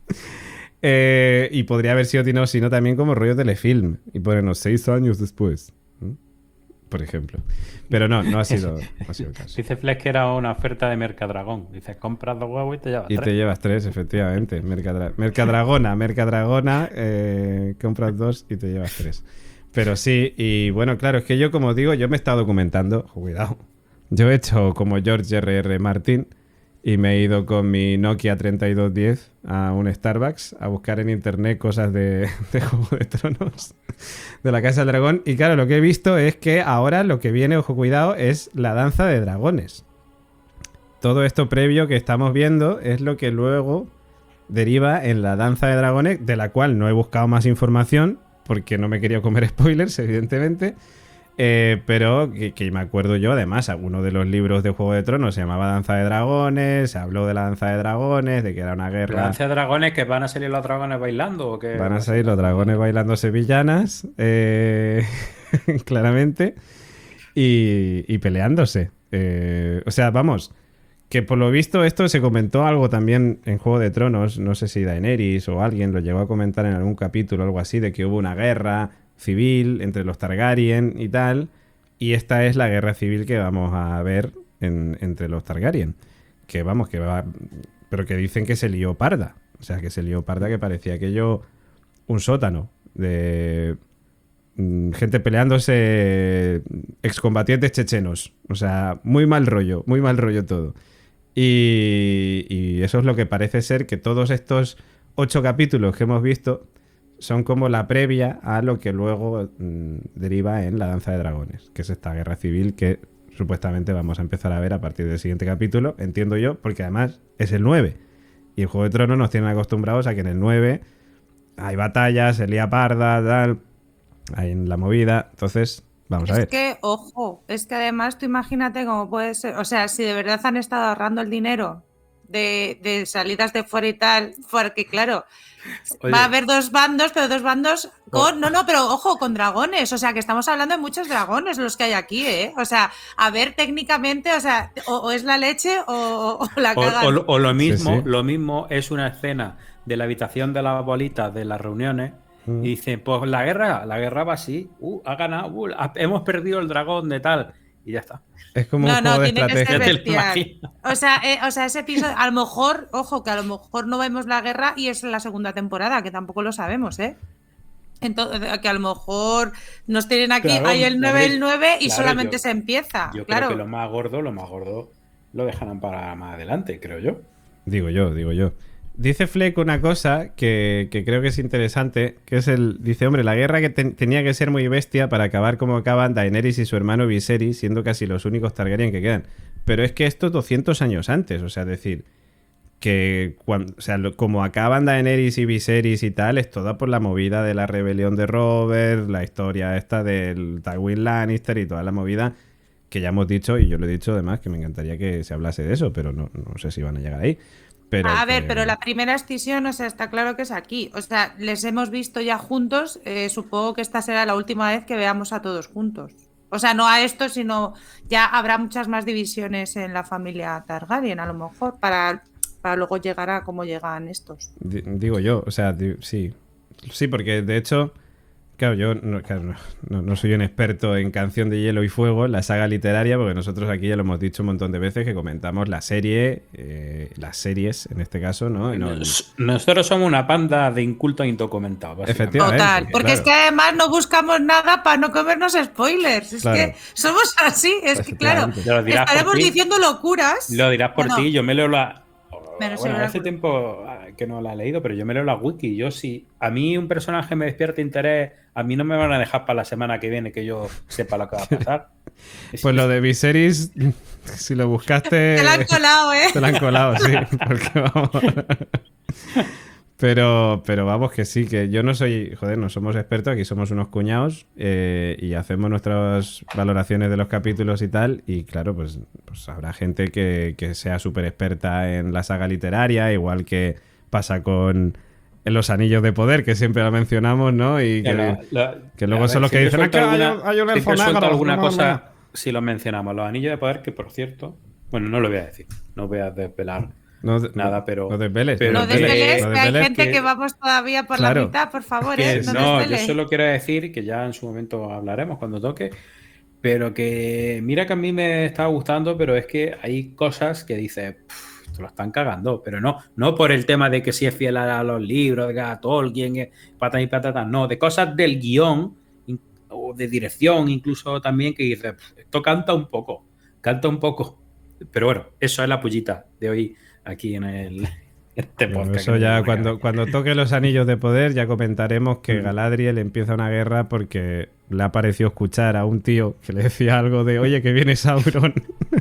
eh, y podría haber sido, sino también como rollo telefilm. Y ponernos seis años después. ¿Mm? por ejemplo. Pero no, no ha sido, no ha sido el caso. Dice Flex que era una oferta de Mercadragón. Dices, compras dos huevos y te llevas Y tres. te llevas tres, efectivamente. Mercadra Mercadragona, Mercadragona, eh, compras dos y te llevas tres. Pero sí, y bueno, claro, es que yo, como digo, yo me he estado documentando. Cuidado. Yo he hecho como George R R. Martin y me he ido con mi Nokia treinta y dos diez a un Starbucks a buscar en internet cosas de, de Juego de Tronos, de la Casa del Dragón. Y claro, lo que he visto es que ahora lo que viene, ojo, cuidado, es la danza de dragones. Todo esto previo que estamos viendo es lo que luego deriva en la danza de dragones, de la cual no he buscado más información porque no me quería comer spoilers, evidentemente. Eh, pero que, que me acuerdo yo, además, alguno de los libros de Juego de Tronos se llamaba Danza de Dragones, se habló de la Danza de Dragones, de que era una guerra. ¿La danza de dragones que van a salir los dragones bailando o qué? Van a salir los dragones bailando sevillanas, eh, claramente, y, y peleándose. Eh, o sea, vamos, que por lo visto esto se comentó algo también en Juego de Tronos, no sé si Daenerys o alguien lo llegó a comentar en algún capítulo o algo así, de que hubo una guerra civil entre los Targaryen y tal, y esta es la guerra civil que vamos a ver en, entre los Targaryen, que vamos, que va, pero que dicen que se lió parda, o sea, que se lió parda, que parecía aquello un sótano de mm, gente peleándose, excombatientes chechenos, o sea, muy mal rollo, muy mal rollo todo. Y, y eso es lo que parece ser, que todos estos ocho capítulos que hemos visto son como la previa a lo que luego mmm, deriva en la Danza de Dragones, que es esta guerra civil que supuestamente vamos a empezar a ver a partir del siguiente capítulo, entiendo yo, porque además es el nueve. Y el Juego de Tronos nos tienen acostumbrados a que en el nueve hay batallas, se lía parda, tal, hay en la movida. Entonces, vamos a ver. Es que, ojo, es que además tú imagínate cómo puede ser, o sea, si de verdad han estado ahorrando el dinero de, de salidas de fuera y tal, porque claro, Oye. va a haber dos bandos, pero dos bandos con, no, no, pero ojo, con dragones, o sea, que estamos hablando de muchos dragones los que hay aquí, ¿eh? O sea, a ver técnicamente, o sea, o, o es la leche o, o la O, cagan. o- o lo mismo, Sí, sí. lo mismo es una escena de la habitación de las bolitas de las reuniones Mm. y dicen, pues la guerra, la guerra va así, uh, ha ganado, uh, ha- hemos perdido el dragón de tal, y ya está. Es como No, un no, juego de tiene que ser estrategia. Ya te lo bestial. imaginas. O sea, eh, o sea, ese episodio, a lo mejor, ojo, que a lo mejor no vemos la guerra y es la segunda temporada, que tampoco lo sabemos, ¿eh? Entonces, que a lo mejor nos tienen aquí, Claro, hay el nueve, David, el nueve y claro, solamente yo- se empieza. Yo claro. creo que lo más gordo, lo más gordo lo dejarán para más adelante, creo yo. Digo yo, digo yo. Dice Fleck una cosa que, que creo que es interesante, que es el... Dice, hombre, la guerra que ten- tenía que ser muy bestia para acabar como acaban Daenerys y su hermano Viserys, siendo casi los únicos Targaryen que quedan. Pero es que esto es doscientos años antes, o sea, decir, que cuando, o sea, lo- como acaban Daenerys y Viserys y tal, es toda por la movida de la rebelión de Robert, la historia esta del Tywin Lannister y toda la movida que ya hemos dicho, y yo lo he dicho además, que me encantaría que se hablase de eso, pero no, no sé si van a llegar ahí. Pero a que- ver, pero la primera escisión, o sea, está claro que es aquí. O sea, les hemos visto ya juntos. eh, supongo que esta será la última vez que veamos a todos juntos. O sea, no a esto, sino ya habrá muchas más divisiones en la familia Targaryen, a lo mejor, para, para luego llegar a cómo llegan estos. Di- Digo yo, o sea, di- sí. Sí, porque de hecho, claro, yo no, claro, no- no- no soy un experto en Canción de Hielo y Fuego, la saga literaria, porque nosotros aquí ya lo hemos dicho un montón de veces que comentamos la serie, eh, las series en este caso, ¿no? Y no- Nos- Nosotros somos una panda de incultos indocumentados, básicamente. Efectivamente. Total, porque claro. es que además no buscamos nada para no comernos spoilers. Es Claro. que somos así, es que claro, Efectivamente. Lo dirás por estaremos ti. diciendo locuras. Lo dirás por No, no. ti, yo me leo la... Menos Bueno, el hace oráculo. tiempo ah, que no la he leído, pero yo me leo la wiki. Yo si a mí un personaje me despierta interés, a mí no me van a dejar para la semana que viene que yo sepa lo que va a pasar. Pues lo de Viserys, si lo buscaste... Te la han colado, ¿eh? Te la han colado, sí. Porque vamos... Pero, pero vamos que sí, que yo no soy... Joder, no somos expertos, aquí somos unos cuñados eh, y hacemos nuestras valoraciones de los capítulos y tal. Y claro, pues, pues habrá gente que, que sea súper experta en la saga literaria, igual que pasa con en los Anillos de Poder, que siempre lo mencionamos, ¿no? Y que, Ya, la- la- que luego a son los que siempre dicen, suelto "Ah, que hay alguna- un- hay un elfo siempre suelto negro, alguna no, no, cosa no". si lo mencionamos. Los Anillos de Poder, que por cierto, bueno, no lo voy a decir, no voy a desvelar No, nada, pero... No desveles. pero No no desveles, desveles, no que hay desveles gente que... que- vamos todavía por Claro. la mitad, por favor, que ¿eh? No, no, yo desveles. solo quiero decir que ya en su momento hablaremos cuando toque, pero que mira que a mí me estaba gustando, pero es que hay cosas que dices, te lo están cagando, pero no, no por el tema de que si es fiel a los libros, de que a Tolkien, patas y patatas, no, de cosas del guión o de dirección incluso también, que dices, esto canta un poco, canta un poco, pero bueno, eso es la pullita de hoy aquí en el... Este bueno, eso ya cuando, cuando toque los anillos de poder ya comentaremos que mm. Galadriel empieza una guerra porque le ha parecido escuchar a un tío que le decía algo de oye que viene Sauron.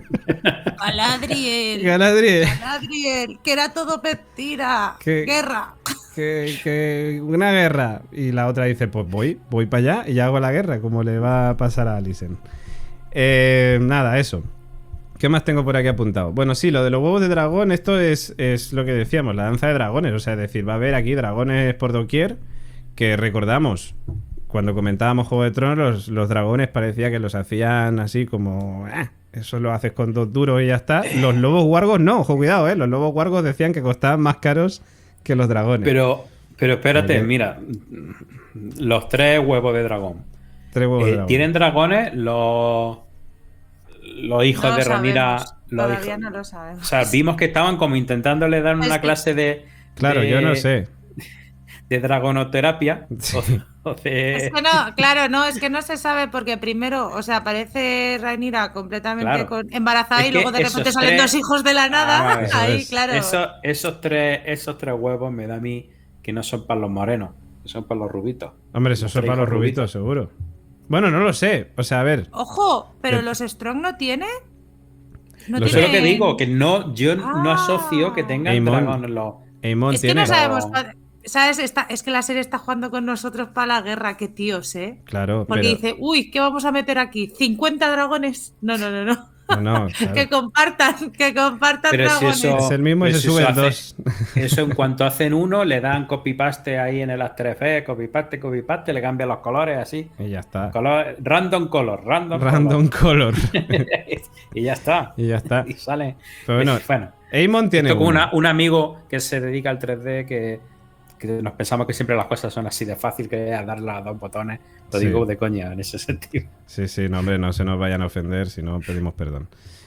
Galadriel. Galadriel. Galadriel, que era todo mentira. Que, guerra. Que, que una guerra. Y la otra dice, pues voy, voy para allá y hago la guerra, como le va a pasar a Alicent. Eh, nada, eso. ¿Qué más tengo por aquí apuntado? Bueno, sí, lo de los huevos de dragón, esto es, es lo que decíamos, la danza de dragones. O sea, es decir, va a haber aquí dragones por doquier, que recordamos, cuando comentábamos Juego de Tronos, los, los dragones parecía que los hacían así como... Eh, eso lo haces con dos duros y ya está. Los lobos guargos no, ojo, cuidado, ¿eh? Los lobos guargos decían que costaban más caros que los dragones. Pero, pero espérate, ¿okay? Mira, los tres huevos de dragón. Tres huevos eh, de dragón. ¿Tienen dragones los... Los hijos no de Rhaenyra... Todavía hijos, no lo sabemos. O sea, vimos que estaban como intentándole dar una es que, clase de... Claro, de, yo no sé. De dragonoterapia. Sí. O, o de... Es que no, claro, no, es que no se sabe porque primero, o sea, aparece Rhaenyra completamente claro. con, embarazada es y luego de repente esos salen tres... dos hijos de la nada. Ah, ahí, es. claro. Eso, esos, tres, esos tres huevos me da a mí que no son para los morenos, que son para los rubitos. Hombre, esos son para los rubitos, rubitos, seguro. Bueno, no lo sé. O sea, a ver. Ojo, pero ¿Qué? ¿Los Strong no tiene? No Eso tiene... es lo que digo, que no, yo ah. no asocio que tengan Aemon. dragones los... Aemon es que tiene... no sabemos... ¿Sabes? Está, es que la serie está jugando con nosotros para la guerra, qué tíos, ¿eh? Claro, porque pero... dice, uy, ¿qué vamos a meter aquí? ¿cincuenta dragones? No, no, no, no. No, no, claro. Que compartan, que compartan pero dragones. Si eso, es el mismo y se si suben hace, dos. Eso en cuanto hacen uno, le dan copy-paste ahí en el After Effects, copy-paste, copy-paste, le cambian los colores así. Y ya está. Color, random color, random, random color. color. Y ya está. Y ya está. Y sale. Pero bueno, bueno Aemon tiene como una, un amigo que se dedica al tres D que... que nos pensamos que siempre las cosas son así de fácil que a darle a dos botones. Lo sí. digo de coña en ese sentido. Sí, sí, no, hombre, no se nos vayan a ofender, si no pedimos perdón.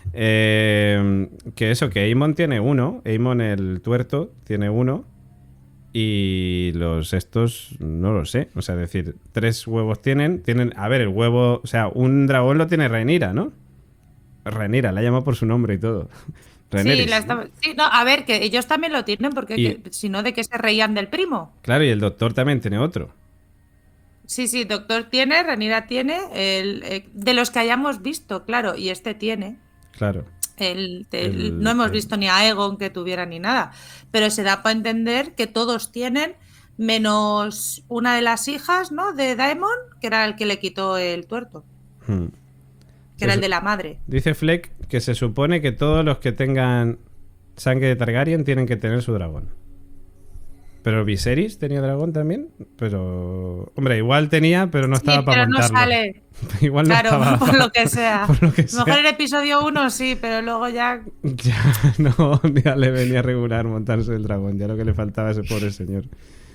Eh, que eso, que Aemon tiene uno, Aemon el tuerto tiene uno y los estos no lo sé. O sea, es decir, tres huevos tienen, tienen, a ver, el huevo, o sea, un dragón lo tiene Rhaenyra, ¿no? Rhaenyra, la llama por su nombre y todo. Sí, la está... sí, no, a ver, que ellos también lo tienen, porque y... que, si no, ¿de qué se reían del primo? Claro, y el doctor también tiene otro. Sí, sí, doctor tiene, Rhaenyra tiene, el, eh, de los que hayamos visto, claro, y este tiene. Claro. El, el, el, no hemos el... visto ni a Aegon que tuviera ni nada, pero se da para entender que todos tienen, menos una de las hijas, ¿no? De Daemon, que era el que le quitó el tuerto. Hmm. Que era el de la madre. Dice Fleck que se supone que todos los que tengan sangre de Targaryen tienen que tener su dragón. Pero Viserys tenía dragón también. Pero... Hombre, igual tenía, pero no estaba sí, para montarlo. Pero no sale. Igual no claro, estaba por lo que sea. Por lo que sea. Mejor en episodio uno sí, pero luego ya... Ya no, ya le venía regular montarse el dragón. Ya lo que le faltaba a ese pobre señor.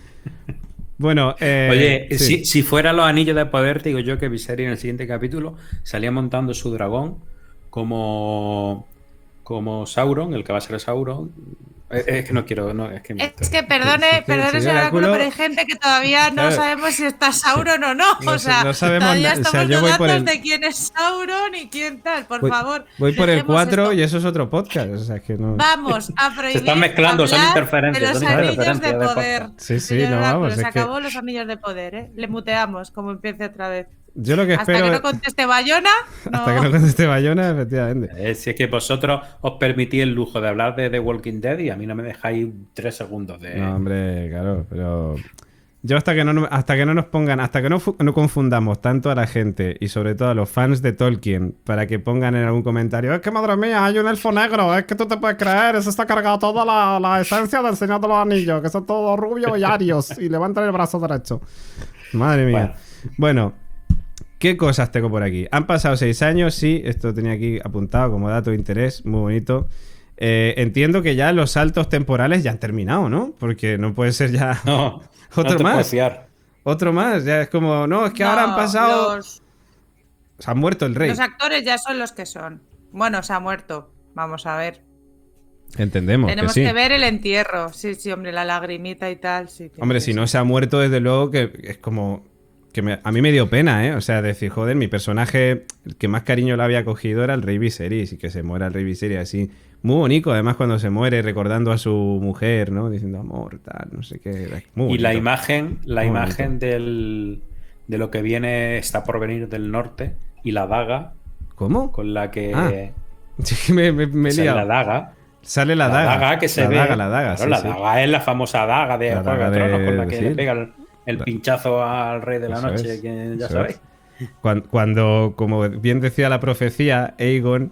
Bueno, eh, oye, sí. si, si fuera los anillos de poder, te digo yo que Viserys en el siguiente capítulo salía montando su dragón como, como Sauron, el que va a ser Sauron. Es, es que no quiero, no, es que... Me... Es que perdone, perdone señor Oráculo, pero hay gente que todavía no claro. sabemos si está Sauron o no. no o sea, no sabemos todavía estamos o sea, yo voy por el... de quién es Sauron y quién tal, por voy, favor. Voy por el cuatro y eso es otro podcast. O sea, que no... Vamos a prohibir. Se están mezclando, son interferencias. De los son anillos de poder. Sí, sí, no vamos. Se es acabó que... los anillos de poder, ¿eh? Le muteamos como empiece otra vez. Yo lo que espero... Hasta que no conteste Bayona. No. Hasta que no conteste Bayona, efectivamente. Eh, si es que vosotros os permitís el lujo de hablar de The Walking Dead y a mí no me dejáis tres segundos de... No, hombre, claro, pero... Yo hasta que no, hasta que no nos pongan, hasta que no, no confundamos tanto a la gente y sobre todo a los fans de Tolkien para que pongan en algún comentario, es que madre mía, hay un elfo negro, es que tú te puedes creer, eso está cargado toda la, la esencia del Señor de los Anillos, que son todos rubios y arios y levantan el brazo derecho. Madre mía. Bueno. bueno, ¿qué cosas tengo por aquí? Han pasado seis años, sí, esto tenía aquí apuntado como dato de interés, muy bonito. Eh, entiendo que ya los saltos temporales ya han terminado, ¿no? Porque no puede ser ya... No. Otro no te más. puedes fiar. Otro más. Ya es como, no, es que no, ahora han pasado. Los, Se ha muerto el rey. Los actores ya son los que son. Bueno, se ha muerto. Vamos a ver. Entendemos Tenemos que, sí. que ver el entierro. Sí, sí, hombre, la lagrimita y tal. Sí, Hombre, si no se ha muerto, desde luego que es como... que me, a mí me dio pena, ¿eh? O sea, decir, joder, mi personaje, el que más cariño le había cogido era el Rey Viserys, y que se muera el Rey Viserys así. Muy bonito, además, cuando se muere, recordando a su mujer, ¿no? Diciendo amor, tal, no sé qué. Muy y la bonito. imagen, la Muy imagen del, de lo que viene, está por venir del norte, y la daga ¿Cómo? con la que... Ah, sí, me, me, me he sale liado. la daga. Sale la, La daga. daga que se la ve. daga, la daga, Claro, sí, la sí. daga es la famosa daga de La Juego daga de Tronos, de- con la que sí. le pega el, el La- pinchazo al rey de la Eso noche, es, que ya eso sabéis. es. Cuando, cuando, como bien decía la profecía, Aegon,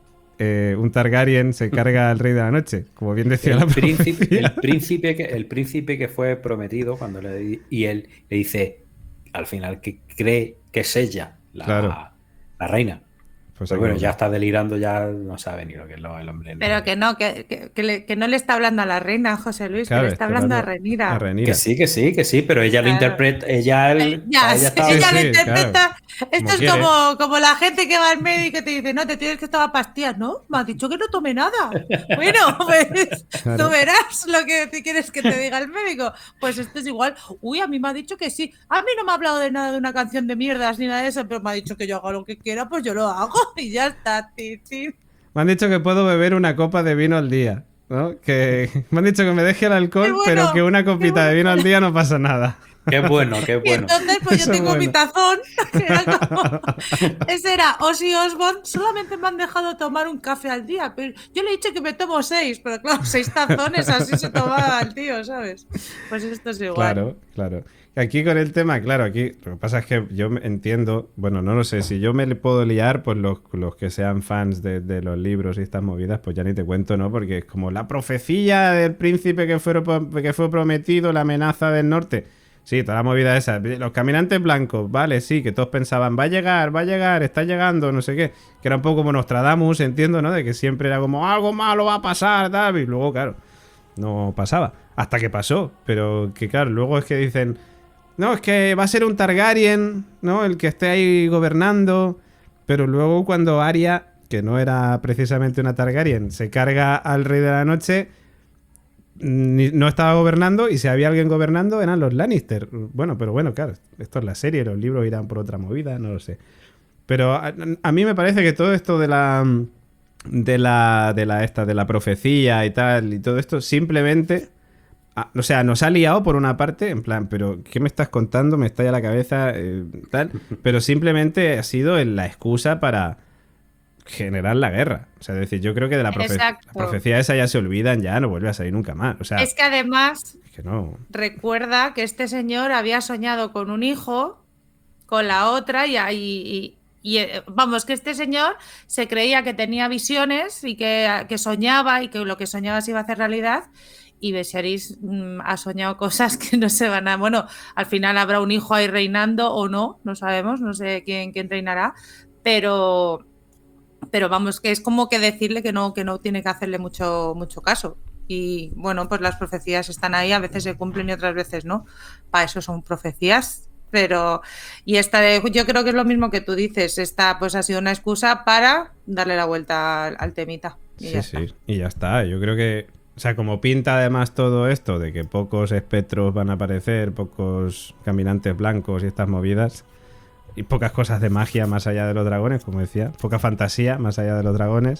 eh, un Targaryen, se carga al rey de la noche. Como bien decía El la príncipe, profecía. el, príncipe que, el príncipe que fue prometido cuando le di- y él le dice al final que cree que es ella la, Claro. la reina. Pues Pero bueno, aquí- ya está delirando, ya no sabe ni lo que es lo- el hombre. Pero que no, que, que, que le- que no le está hablando a la reina, José Luis, Claro, que le está hablando a Renira. a Rhaenyra. Que sí, que sí, que sí, pero ella lo Claro. interpreta, ella, Eh, el, Ya, ella sí, está- ella Sí, lo sí, interpreta. Como Esto es quiere. como, como la gente que va al médico y te dice, no, te tienes que tomar pastillas. No, me has dicho que no tome nada. Bueno, pues Claro. tú verás lo que te quieres que te diga el médico. Pues esto es igual. Uy, a mí me ha dicho que sí. A mí no me ha hablado de nada de una canción de mierdas ni nada de eso, pero me ha dicho que yo haga lo que quiera, pues yo lo hago y ya está. Ti, ti. Me han dicho que puedo beber una copa de vino al día, ¿no? Que me han dicho que me deje el alcohol, Qué bueno, pero que una copita qué de vino al día no pasa nada. Qué bueno, qué Y bueno. entonces, pues Eso yo es tengo mi bueno. tazón, que era como... Ese era Ozzy Osbourne, solamente me han dejado tomar un café al día, pero yo le he dicho que me tomo seis, pero claro, seis tazones así se tomaba el tío, ¿sabes? Pues esto es igual. Claro, claro. Aquí con el tema, claro, aquí lo que pasa es que yo entiendo, bueno, no lo sé, si yo me le puedo liar, pues los, los que sean fans de, de los libros y estas movidas, pues ya ni te cuento, ¿no? Porque es como la profecía del príncipe que fue, que fue prometido, la amenaza del norte. Sí, toda la movida esa. Los caminantes blancos, vale, sí, que todos pensaban, va a llegar, va a llegar, está llegando, no sé qué. Que era un poco como Nostradamus, entiendo, ¿no? De que siempre era como, algo malo va a pasar, tal. Y luego, claro, no pasaba. Hasta que pasó. Pero que, claro, luego es que dicen, no, es que va a ser un Targaryen, ¿no? El que esté ahí gobernando. Pero luego cuando Arya, que no era precisamente una Targaryen, se carga al Rey de la Noche, ni- no estaba gobernando, y si había alguien gobernando eran los Lannister. Bueno, pero bueno, claro, esto es la serie, los libros irán por otra movida, no lo sé. Pero a, a mí me parece que todo esto de la de la de la esta de la profecía y tal y todo esto simplemente, a- o sea, nos ha liado por una parte, en plan, pero ¿qué me estás contando? Me estalla la cabeza, eh, tal, pero simplemente ha sido la excusa para generar la guerra. O sea, es decir, yo creo que de la, profe- Exacto. la profecía esa ya se olvidan, ya no vuelve a salir nunca más. O sea, Es que además es que no. recuerda que este señor había soñado con un hijo, con la otra, y, y, y, y, vamos, que este señor se creía que tenía visiones y que, que soñaba y que lo que soñaba se iba a hacer realidad. Y Viserys mmm, ha soñado cosas que no se van a... Bueno, al final habrá un hijo ahí reinando o no, no sabemos, no sé quién, quién reinará, pero... Pero vamos, que es como que decirle que no, que no tiene que hacerle mucho, mucho caso. Y bueno, pues las profecías están ahí, a veces se cumplen y otras veces no. Para eso son profecías. Pero, y esta de, yo creo que es lo mismo que tú dices, esta pues ha sido una excusa para darle la vuelta al, al temita. Y Sí, ya sí, está. y ya está. Yo creo que, o sea, como pinta además todo esto de que pocos espectros van a aparecer, pocos caminantes blancos y estas movidas, y pocas cosas de magia más allá de los dragones, como decía, poca fantasía más allá de los dragones,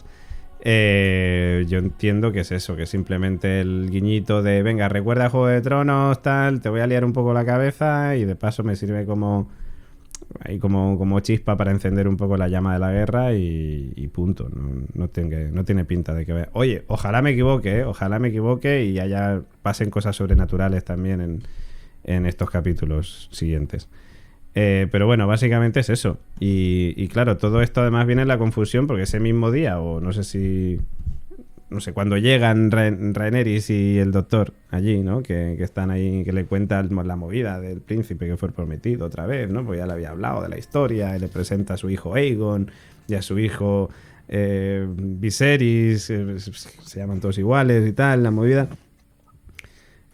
eh, yo entiendo que es eso, que simplemente el guiñito de, venga, recuerda Juego de Tronos, tal, te voy a liar un poco la cabeza y de paso me sirve como... ahí como, como chispa para encender un poco la llama de la guerra y, y punto. No, no, tiene, no tiene pinta de que vaya. Oye, ojalá me equivoque, ¿eh? Ojalá me equivoque y haya pasen cosas sobrenaturales también en, en estos capítulos siguientes. Eh, pero bueno, básicamente es eso. Y, y claro, todo esto además viene en la confusión porque ese mismo día, o no sé si... No sé, cuando llegan Ra Rhaenerys y el doctor allí, ¿no? Que, que están ahí, que le cuentan la movida del príncipe que fue prometido otra vez, ¿no? Pues ya le había hablado de la historia, y le presenta a su hijo Aegon y a su hijo eh, Viserys, eh, se llaman todos iguales y tal, la movida.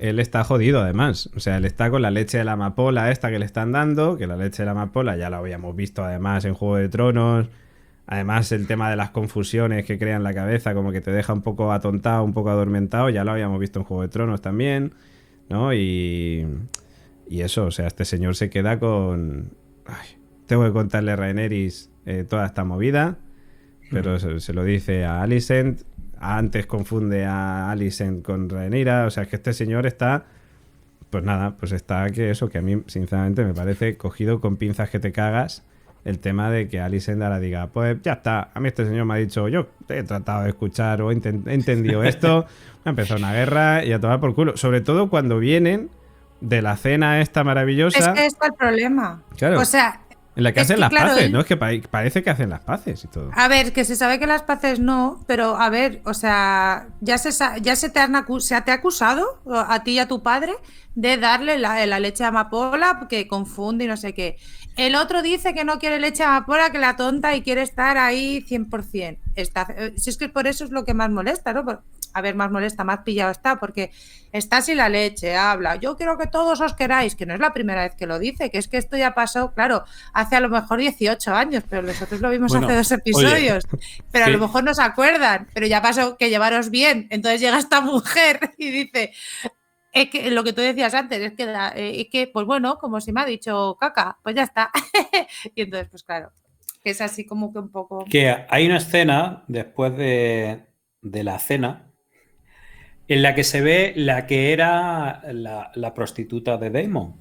él está jodido además. O sea, él está con la leche de la amapola esta que le están dando, que la leche de la amapola ya la habíamos visto además en Juego de Tronos. Además, el tema de las confusiones que crea en la cabeza, como que te deja un poco atontado, un poco adormentado, ya lo habíamos visto en Juego de Tronos también, ¿no? Y, y eso, o sea, este señor se queda con... Ay, tengo que contarle a Rhaenerys eh, toda esta movida, pero se, se lo dice a Alicent, antes confunde a Alicent con Rhaenyra, o sea, es que este señor está... Pues nada, pues está que eso, que a mí, sinceramente, me parece cogido con pinzas que te cagas. El tema de que Alicent ahora diga, pues ya está, a mí este señor me ha dicho, yo he tratado de escuchar o he, enten- he entendido esto, ha empezado una guerra y a tomar por culo. Sobre todo cuando vienen de la cena esta maravillosa. Es que está el problema. Claro. O sea, en la que es hacen que, las claro, paces, él- ¿no? Es que pa- parece que hacen las paces y todo. a ver, que se sabe que las paces no, pero a ver, o sea, ya se sa- ya se te han acu- se te ha acusado a ti y a tu padre de darle la, la leche de amapola que confunde y no sé qué. El otro dice que no quiere leche de amapola, que la tonta y quiere estar ahí cien por ciento. Está, si es que por eso es lo que más molesta, ¿no? Por- a ver, más molesta, más pillado está, porque está sin la leche, habla, yo quiero que todos os queráis, que no es la primera vez que lo dice, que es que esto ya pasó, claro, hace a lo mejor dieciocho años, pero nosotros lo vimos Bueno, hace dos episodios, pero a que- lo mejor no se acuerdan, pero ya pasó que llevaros bien, entonces llega esta mujer y dice, es que lo que tú decías antes, es que, da- eh, es que pues bueno, como si me ha dicho caca, pues ya está, y entonces pues claro, que es así como que un poco... Que hay una escena después de, de la cena en la que se ve la que era la, la prostituta de Daemon.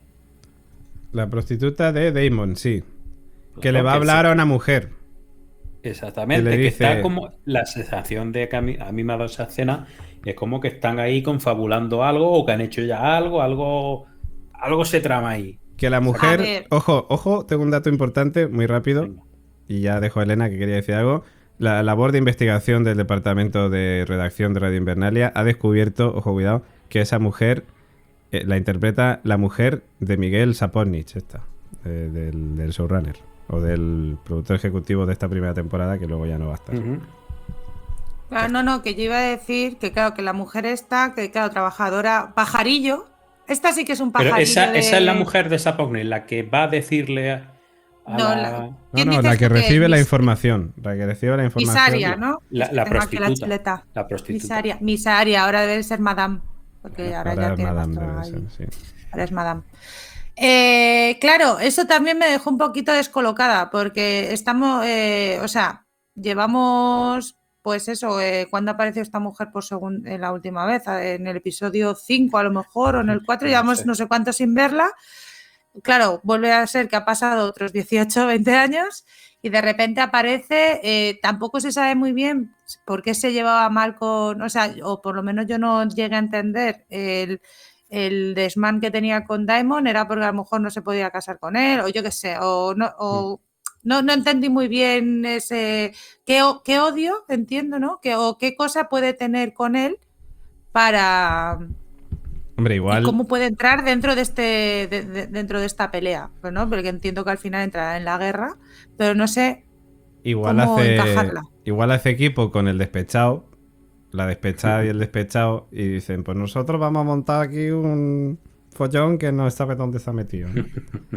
La prostituta de Daemon, sí. Que Claro, le va a que hablar se- a una mujer. Exactamente, que le que dice- está como la sensación de que a mí, a mí me ha dado esa escena, es como que están ahí confabulando algo o que han hecho ya algo, algo, algo se trama ahí. Que la A mujer... ver. Ojo, ojo, tengo un dato importante, muy rápido. Venga. Y ya dejo a Elena que quería decir algo. La labor de investigación del departamento de redacción de Radio Invernalia ha descubierto, ojo, cuidado, que esa mujer eh, la interpreta la mujer de Miguel Sapochnik, esta, eh, del, del showrunner, o del productor ejecutivo de esta primera temporada, que luego ya no va a estar. Ujú. Claro, no, no, que yo iba a decir que claro, que la mujer esta, que claro, trabajadora, pajarillo, esta sí que es un Pero pajarillo esa, de- esa es la mujer de Sapochnik, la que va a decirle a, a No, la, la- No, ¿Quién no, dices la tú que que es? recibe la Mis- información. La que recibe la información. Misaria, ¿no? la- la Tengo aquí prostituta. chuleta. La prostituta. Misaria, Misaria, ahora debe ser Madame, porque ahora, Ahora ya es tiene Madame, más debe trabajo ser, ahí. sí. Ahora es Madame. Eh, claro, eso también me dejó un poquito descolocada, porque estamos, eh, o sea, llevamos, pues eso, eh, ¿cuándo apareció esta mujer por segun- en la última vez? En el episodio cinco a lo mejor, o en el cuatro, No llevamos sé. no sé cuánto sin verla. Claro, vuelve a ser que ha pasado otros dieciocho, veinte años y de repente aparece, eh, tampoco se sabe muy bien por qué se llevaba mal con, o sea, o por lo menos yo no llegué a entender el, el desmán que tenía con Daemon, era porque a lo mejor no se podía casar con él, o yo qué sé, o no, o no, no entendí muy bien ese, qué, o- qué odio, entiendo, ¿no? Que, o qué cosa puede tener con él para... Hombre, ¿Y igual. cómo puede entrar dentro de este de- de- dentro de esta pelea? Pues no, porque entiendo que al final entrará en la guerra, pero no sé Igual cómo hace, encajarla. igual hace equipo con el despechado, la despechada y el despechado, y dicen, pues nosotros vamos a montar aquí un follón que no sabe dónde se ha metido. No,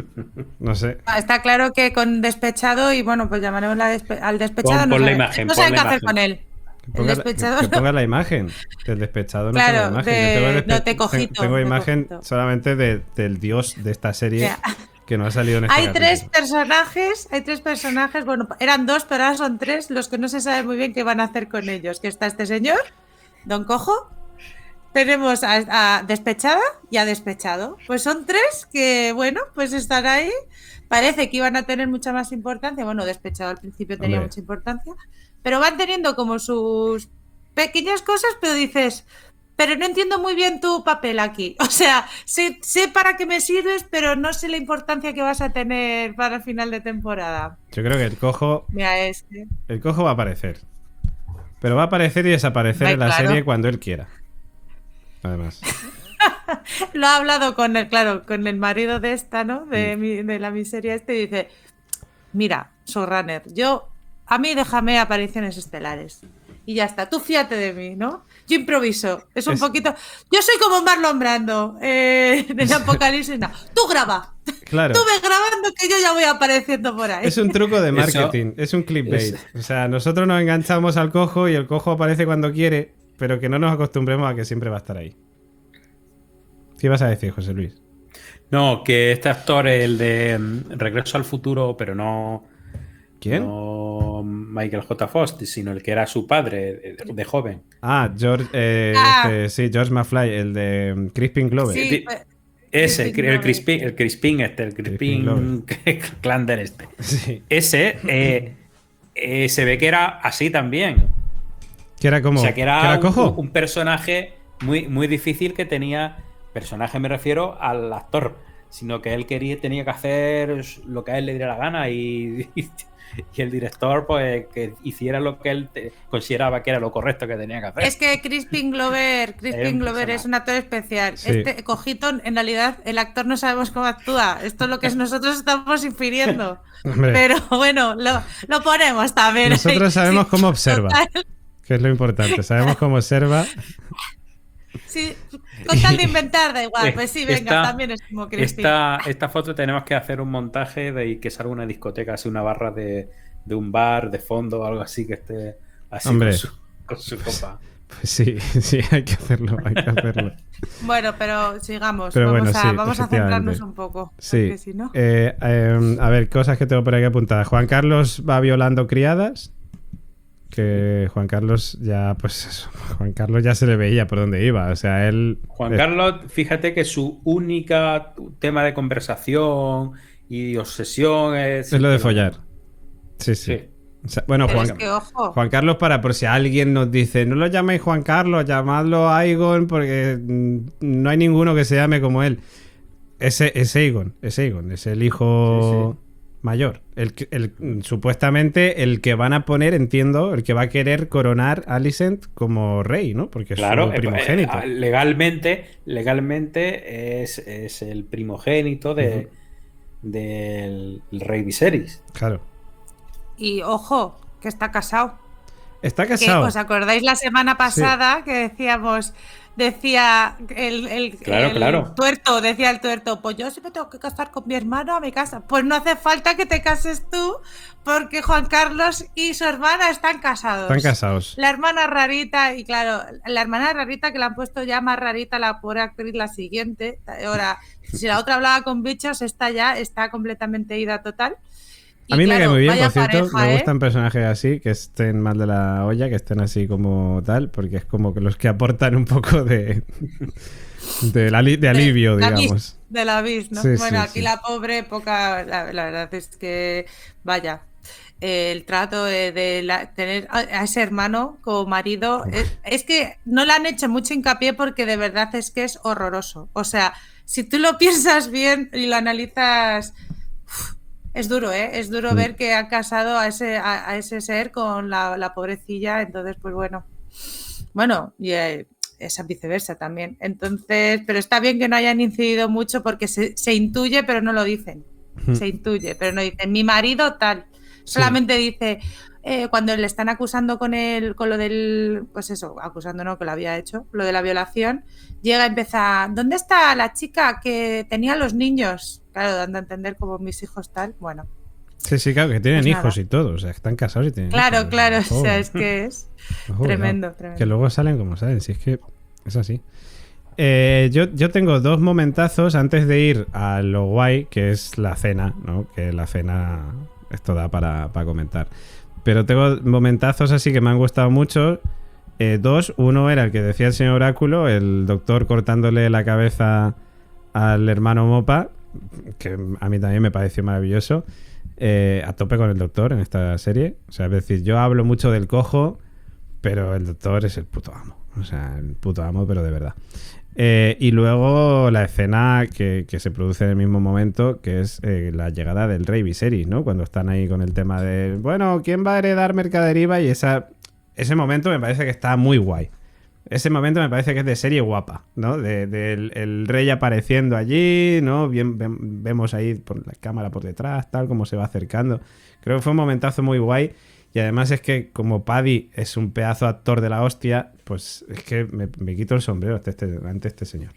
no sé. Ah, está claro que con despechado y bueno, pues llamaremos la despe- al despechado. Pon- no pon la sabe- imagen, no pon saben la qué hacer imagen. con él. Que El ponga, la, despechado que no. ponga la imagen del despechado, no Claro, tengo la imagen. de- Yo tengo, el despe- no, te cogito, tengo te imagen cogito. solamente de- del dios de esta serie Ya. que no ha salido en este Hay capítulo. tres personajes, hay tres personajes, bueno, eran dos, pero ahora son tres los que no se sabe muy bien qué van a hacer con ellos. Que está este señor, Don Cojo, tenemos a, a Despechada y a Despechado. Pues son tres que, bueno, pues están ahí. Parece que iban a tener mucha más importancia. Bueno, Despechado al principio tenía Hombre. mucha importancia, pero van teniendo como sus pequeñas cosas, pero dices, pero no entiendo muy bien tu papel aquí. O sea, sé, sé para qué me sirves, pero no sé la importancia que vas a tener para el final de temporada. Yo creo que el cojo, Mira, este. el cojo va a aparecer. Pero va a aparecer y desaparecer Ay, en la claro. serie cuando él quiera. Además. Lo ha hablado con el, claro, con el marido de esta, ¿no? De, mi- de la miseria este y dice, mira, showrunner, yo, a mí déjame apariciones estelares. y ya está. Tú fíjate de mí, ¿no? Yo improviso. Es un Es- poquito... Yo soy como Marlon Brando eh, en el Apocalipsis. No. Tú graba. Claro. Tú ve grabando que yo ya voy apareciendo por ahí. Es un truco de Eso- marketing, es un clickbait. es- O sea, nosotros nos enganchamos al cojo y el cojo aparece cuando quiere, pero que no nos acostumbremos a que siempre va a estar ahí. ¿Qué ibas a decir, José Luis? No, que este actor, el de mm, Regreso al Futuro, pero no, ¿Quién? no Michael J. Fox, sino el que era su padre de, de joven. Ah, George, eh, Ah. este, sí, George McFly, el de mm, Crispin Glover. Sí, Di- pues, Ese, Crispin el Glover. Crispin, el Crispin este, el Crispin Crispin Klander este. Sí. Ese eh, eh, se ve que era así también. Que era como. O sea, que era, ¿que era un, cojo? un personaje muy, muy difícil que tenía. Personaje me refiero al actor, sino que él quería, tenía que hacer lo que a él le diera la gana y, y, y el director, pues, que hiciera lo que él te- consideraba que era lo correcto que tenía que hacer. Es que Crispin Glover, Crispin Es un Glover personaje. es un actor especial. Sí. Este cojito, en realidad, el actor no sabemos cómo actúa. Esto es lo que nosotros estamos infiriendo. Hombre, Pero bueno, lo, lo ponemos también. nosotros sabemos Sí, cómo observa, total, que es lo importante. Sabemos cómo observa. sí, con tal de inventar, da igual. Eh, Pues sí, venga, esta- también es como Crispin. Esta, esta foto tenemos que hacer un montaje de que salga una discoteca, así una barra de, de un bar de fondo o algo así que esté así Hombre. con su, con su copa. Pues sí, sí, hay que hacerlo, hay que hacerlo. Bueno, pero sigamos. Pero vamos bueno, a, sí, vamos a efectivamente. centrarnos un poco. Sí. Porque si no. Eh, eh, a ver, cosas que tengo por aquí apuntadas. Juan Carlos va violando criadas. Que Juan Carlos ya, pues eso, Juan Carlos ya se le veía por dónde iba. O sea, él. Juan eh, Carlos, fíjate que su única tema de conversación y obsesión es, Es lo de follar. Sí, sí. Sí. O sea, bueno, Pero Juan, es que, ojo. Juan Carlos, para por si alguien nos dice, no lo llaméis Juan Carlos, llamadlo Aegon, porque mm, no hay ninguno que se llame como él. Ese es Aegon, es Aegon, es el hijo mayor. El, que- el, mm, supuestamente el que van a poner, entiendo, el que va a querer coronar a Alicent como rey, ¿no? Porque es Claro, su eh, primogénito. eh, legalmente, legalmente es, es el primogénito de, del rey Viserys. Claro. Y ojo, que está casado. Está Que, casado. ¿os acordáis la semana pasada que decíamos, decía el, el- Claro, el claro. tuerto, decía el tuerto, pues yo sí me tengo que casar con mi hermano a mi casa. Pues no hace falta que te cases tú, porque Juan Carlos y su hermana están casados. Están casados. La hermana rarita, y claro, la hermana rarita que la han puesto ya más rarita, la pobre actriz, la siguiente. Ahora, si la otra hablaba con bichos, esta ya está completamente ida total. Y A mí me claro, cae muy bien, vaya por cierto. pareja, Me ¿eh? gustan personajes así, que estén mal de la olla, que estén así como tal, porque es como que los que aportan un poco de, de, la li- de alivio, De la bis, digamos. de la bis, ¿no? Sí, bueno, sí, aquí sí. la pobre poca, la, la verdad es que, vaya, eh, el trato de, de la- tener a, a ese hermano como marido, es, es que no le han hecho mucho hincapié porque de verdad es que es horroroso. O sea, si tú lo piensas bien y lo analizas, uf, es duro, ¿eh? Es duro Mm. ver que ha casado a ese, a, a ese ser con la, la pobrecilla, entonces, pues bueno. Bueno, y eh, esa viceversa también. Entonces, pero está bien que no hayan incidido mucho porque se, se intuye, pero no lo dicen. Hmm. Se intuye, pero no dicen mi marido tal. Solamente dice eh, cuando le están acusando con el, con lo del, pues eso, acusando no, que lo había hecho, lo de la violación, llega y empieza, ¿dónde está la chica que tenía los niños? Claro, dando a entender como mis hijos tal, bueno. Sí, sí, claro, que tienen Pues hijos nada. y todo. O sea, están casados y tienen Claro, hijos. claro, o Ojo, sea, es que es ojo, tremendo, cuidado. tremendo. Que luego salen como salen, si es que es así. Eh, yo, yo tengo dos momentazos antes de ir a lo guay, que es la cena, ¿no? Que la cena, esto da para, para comentar. Pero tengo momentazos así que me han gustado mucho. Eh, dos, uno era el que decía el señor Oráculo, el doctor cortándole la cabeza al hermano Mopa, que a mí también me pareció maravilloso. Eh, a tope con el doctor en esta serie. O sea, es decir, yo hablo mucho del cojo, pero el doctor es el puto amo. O sea, el puto amo, pero de verdad. Eh, y luego la escena que, que se produce en el mismo momento, que es eh, la llegada del rey Viserys, ¿no? Cuando están ahí con el tema de, bueno, ¿quién va a heredar Mercaderiva? Y esa, ese momento me parece que está muy guay. Ese momento me parece que es de serie guapa, ¿no? De, del el rey apareciendo allí, ¿no? Bien, ven- vemos ahí por la cámara por detrás, tal, como se va acercando. Creo que fue un momentazo muy guay. Y Y además es que como Paddy es un pedazo de actor de la hostia, pues es que me, me quito el sombrero ante este, ante este señor.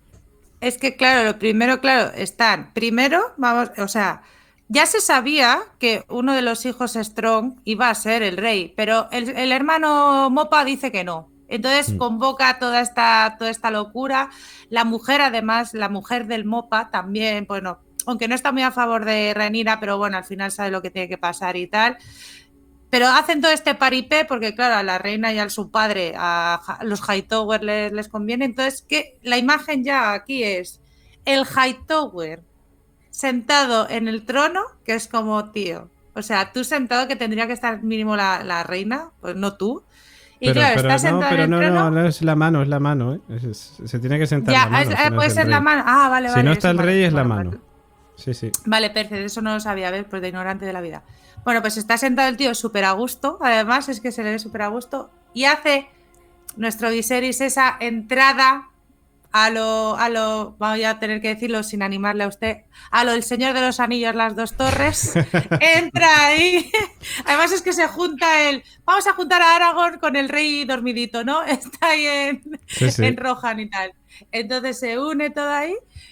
Es que, claro, lo primero, claro, están. Primero, vamos, o sea, ya se sabía que uno de los hijos Strong iba a ser el rey, pero el, el hermano Mopa dice que no. Entonces mm. convoca toda esta, toda esta locura. La mujer, además, la mujer del Mopa también, bueno, aunque no está muy a favor de Rhaenyra, pero bueno, al final sabe lo que tiene que pasar y tal. Pero hacen todo este paripé porque, claro, a la reina y a su padre, a los Hightower les, les conviene. Entonces, que la imagen ya aquí es el Hightower sentado en el trono, que es como, tío, o sea, tú sentado que tendría que estar mínimo la, la reina, pues no tú. Y pero, claro, pero está no, sentado pero en el no, trono. No, no, es la mano, es la mano, ¿eh? Es, es, se tiene que sentar ya, la mano. Es, si no puede es ser el la rey. mano. Ah, vale, vale. Si no está el vale, rey, es bueno, la mano. Vale. Sí, sí. Vale, perfecto, eso no lo sabía, ¿ves? Pues de ignorante de la vida. Bueno, pues está sentado el tío súper a gusto, además es que se le ve súper a gusto, y hace nuestro Viserys esa entrada a lo, a lo, vamos a tener que decirlo sin animarle a usted, a lo del Señor de los Anillos, las dos torres, entra ahí, además es que se junta el, vamos a juntar a Aragorn con el rey dormidito, ¿no? Está ahí en, sí, sí. en Rohan y tal. Entonces se une todo ahí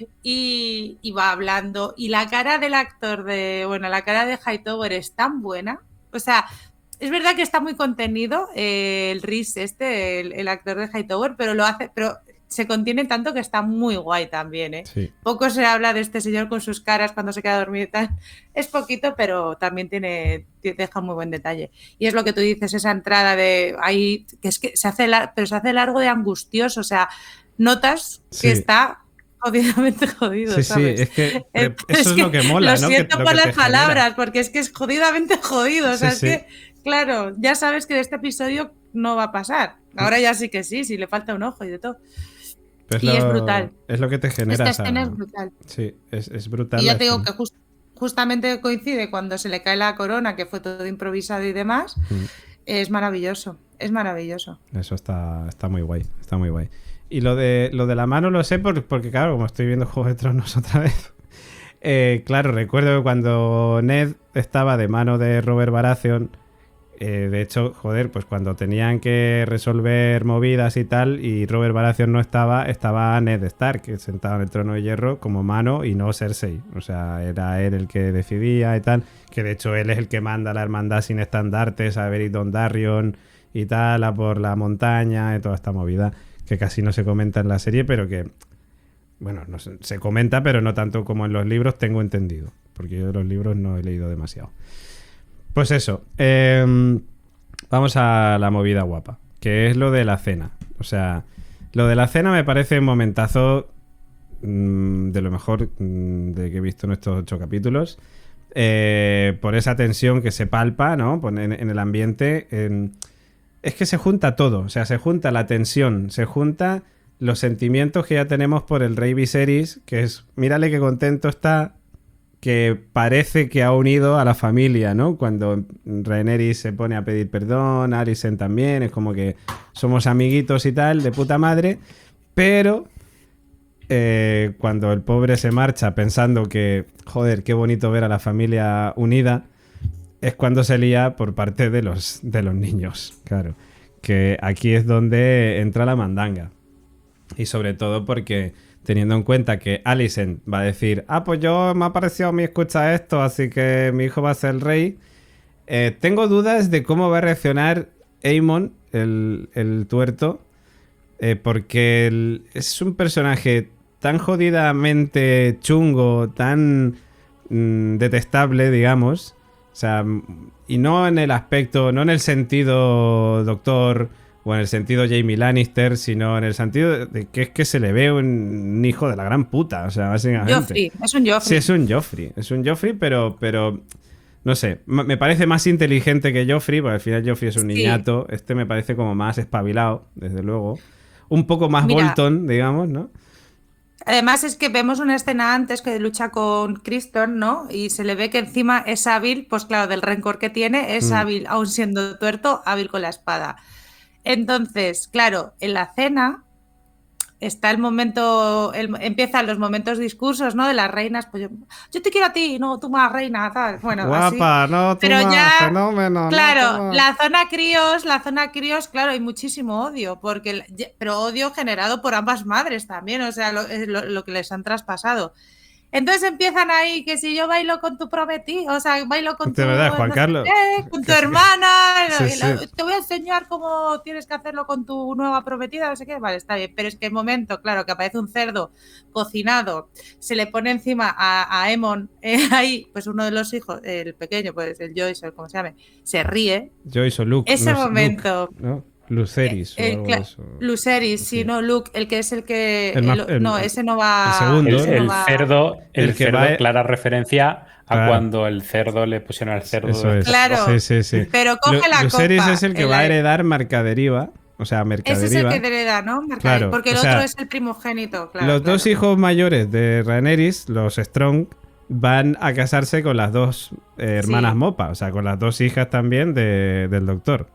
y, y va hablando. Y la cara del actor de, bueno, la cara de Hightower es tan buena. O sea, es verdad que está muy contenido eh, el Rhys este, el, el actor de Hightower, pero lo hace, pero se contiene tanto que está muy guay también, ¿eh? Sí. Poco se habla de este señor con sus caras cuando se queda dormido y tal. Es poquito, pero también tiene, deja un muy buen detalle. Y es lo que tú dices, esa entrada de ahí, que es que se hace, pero se hace largo de angustioso, o sea, notas que sí. está jodidamente jodido, sí, ¿sabes? Sí, es que eso es, es que lo que mola, lo ¿no? siento que, por las palabras, genera. porque es que es jodidamente jodido, o sea, sí, es sí. que, claro, ya sabes que de este episodio no va a pasar. Ahora ya sí que sí, sí le falta un ojo y de todo. Pues y lo, es brutal. Es lo que te genera. Esta escena esa... es brutal. Sí, es, es brutal. Y ya te digo que just, justamente coincide cuando se le cae la corona, que fue todo improvisado y demás. Mm. Es maravilloso, es maravilloso. Eso está, está muy guay, está muy guay. Y lo de, lo de la mano lo sé por, porque, claro, como estoy viendo Juego de Tronos otra vez, eh, claro, recuerdo que cuando Ned estaba de mano de Robert Baratheon, eh, de hecho, joder, pues cuando tenían que resolver movidas y tal, y Robert Baratheon no estaba, estaba Ned Stark, sentado en el trono de hierro como mano y no Cersei. O sea, era él el que decidía y tal, que de hecho él es el que manda a la hermandad sin estandartes a Beric Dondarrion y tal, a por la montaña y toda esta movida que casi no se comenta en la serie, pero que, bueno, no se, se comenta, pero no tanto como en los libros, tengo entendido, porque yo de los libros no he leído demasiado. Pues eso, eh, vamos a la movida guapa, que es lo de la cena. O sea, lo de la cena me parece un momentazo mmm, de lo mejor mmm, de que he visto en estos ocho capítulos, eh, por esa tensión que se palpa, ¿no? En, en el ambiente. En, es que se junta todo, o sea, se junta la tensión, se junta los sentimientos que ya tenemos por el rey Viserys, que es, mírale qué contento está, que parece que ha unido a la familia, ¿no? Cuando Rhaenyra se pone a pedir perdón, Alicent también, es como que somos amiguitos y tal, de puta madre, pero eh, cuando el pobre se marcha pensando que, joder, qué bonito ver a la familia unida, es cuando se lía por parte de los, de los niños, claro. Que aquí es donde entra la mandanga. Y sobre todo porque, teniendo en cuenta que Alicent va a decir, ah, pues yo me ha parecido a mí escuchar esto, así que mi hijo va a ser el rey. Eh, tengo dudas de cómo va a reaccionar Aemon, el, el tuerto, eh, porque el, es un personaje tan jodidamente chungo, tan mmm, detestable, digamos. O sea, y no en el aspecto, no en el sentido doctor o en el sentido Jaime Lannister, sino en el sentido de que es que se le ve un, un hijo de la gran puta, o sea, básicamente. Joffrey, es un Joffrey. Sí, es un Joffrey, es un Joffrey, pero, pero no sé, me parece más inteligente que Joffrey, porque al final Joffrey es un sí. niñato, este me parece como más espabilado, desde luego. Un poco más Mira, Bolton, digamos, ¿no? Además es que vemos una escena antes que lucha con Criston, ¿no? Y se le ve que encima es hábil, pues claro, del rencor que tiene, es mm. hábil, aun siendo tuerto, hábil con la espada. Entonces, claro, en la cena, está el momento, el, empiezan los momentos discursos, ¿no? De las reinas, pues yo, yo te quiero a ti, no, tú más reina, tal. Bueno, Guapa, así. no, tú Pero más, ya, fenómeno. claro, no, tú la zona críos, la zona críos, claro, hay muchísimo odio, porque, pero odio generado por ambas madres también, o sea, lo, lo, lo que les han traspasado. Entonces empiezan ahí que si yo bailo con tu prometida, o sea, bailo con de tu, verdad, Juan no Carlos. sé qué, con tu Sí, hermana, sí, y sí. la, te voy a enseñar cómo tienes que hacerlo con tu nueva prometida, no sé qué, vale, está bien. Pero es que el momento, claro, que aparece un cerdo cocinado, se le pone encima a, a Aemon, eh, ahí, pues uno de los hijos, el pequeño, pues el Joyce, o como se llame, se ríe. Joyce o Luke. Ese no es momento. Luke, ¿no? Luceris El, o algo de eso. Luceris, sí, Sí. no, Luke, el que es el que... El más- el- el- no, el- ese no va... el segundo, El, ese no el va- cerdo, el, El que cerdo, va- clara referencia a Claro. cuando el cerdo le pusieron al cerdo. Eso es. Claro. Sí, sí, sí. Pero coge Lu- la Luceris copa. es el que el- va a heredar Mercaderiva. O sea, Ese es el Mercaderiva. que hereda, ¿no? Mercaderiva, Claro, porque el o otro sea, es el primogénito, claro. los claro. dos hijos mayores de Rhaenyra, los Strong, van a casarse con las dos eh, hermanas Sí. Mopa, o sea, con las dos hijas también de- del doctor.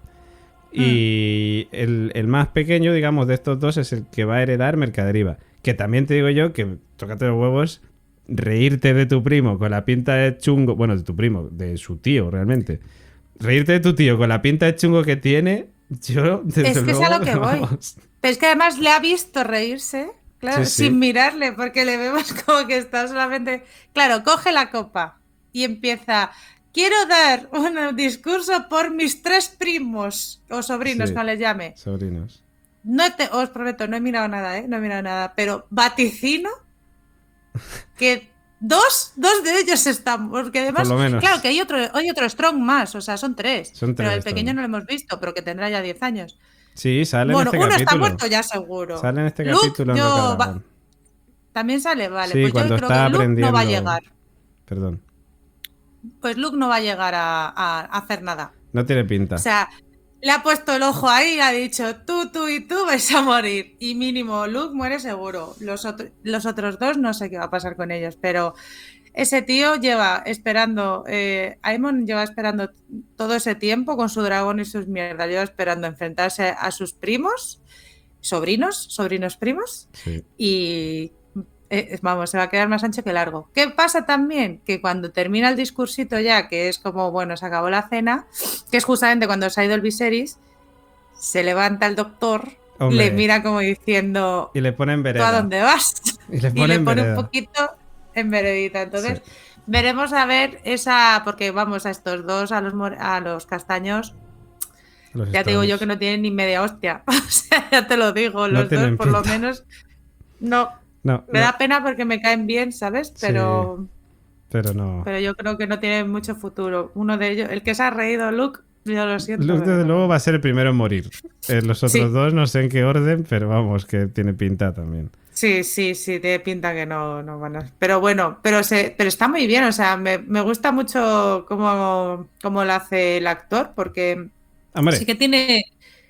Y Mm. el, el más pequeño, digamos, de estos dos es el que va a heredar Mercaderiva. Que también te digo yo que, tócate los huevos, reírte de tu primo con la pinta de chungo, bueno, de tu primo, de su tío realmente. Reírte de tu tío con la pinta de chungo que tiene, yo desde Es que es luego, a lo que voy. vamos. Pero es que además le ha visto reírse, claro, Sí, sí. sin mirarle, porque le vemos como que está solamente... Claro, coge la copa y empieza... Quiero dar un discurso por mis tres primos, o sobrinos, Sí. como les llame. Sobrinos. No te, os prometo, no he mirado nada, ¿eh? No he mirado nada, pero vaticino que dos, dos de ellos están, porque además, Por lo menos. claro que hay otro, hay otro Strong más, o sea, son tres, Son pero tres el pequeño Strong. no lo hemos visto, pero que tendrá ya diez años. Sí, sale Bueno, en este uno capítulo. está muerto ya seguro. Sale en este Luke, capítulo en yo Roca va- Dragón. También sale, vale, Sí, pues yo cuando creo está que Luke no va a aprendiendo- llegar. Perdón. Pues Luke no va a llegar a, a- a hacer nada. No tiene pinta. O sea, le ha puesto el ojo ahí y ha dicho, tú, tú y tú vais a morir. Y mínimo, Luke muere seguro. Los, otro- los otros dos no sé qué va a pasar con ellos, pero ese tío lleva esperando, eh, Aemon lleva esperando todo ese tiempo con su dragón y sus mierdas, lleva esperando enfrentarse a sus primos, sobrinos, sobrinos primos, Sí. y eh, vamos, se va a quedar más ancho que largo. ¿Qué pasa también? Que cuando termina el discursito ya, que es como, bueno, se acabó la cena, que es justamente cuando se ha ido el Viserys, se levanta el doctor, Hombre. le mira como diciendo, Y le ponen ¿tú a vereda. dónde vas? Y le Y ponen le pone vereda. un poquito en veredita. Entonces, Sí. veremos a ver esa, porque vamos, a estos dos, a los, mor- a los castaños, Los ya te digo yo Strongs. que no tienen ni media hostia. O sea, ya te lo digo, No los tienen dos, por lo pinta. menos, no. No, Me no, da pena porque me caen bien, ¿sabes? Pero, pero no. pero yo creo que no tienen mucho futuro. Uno de ellos, el que se ha reído, Luke, yo lo siento. Luke, pero desde no. luego, va a ser el primero en morir. Eh, los otros Sí. dos no sé en qué orden, pero vamos, que tiene pinta también. Sí, sí, sí, tiene pinta que no, no van a... Pero bueno, pero se, pero está muy bien, o sea, me, me gusta mucho cómo, cómo lo hace el actor, porque Hombre, sí que tiene...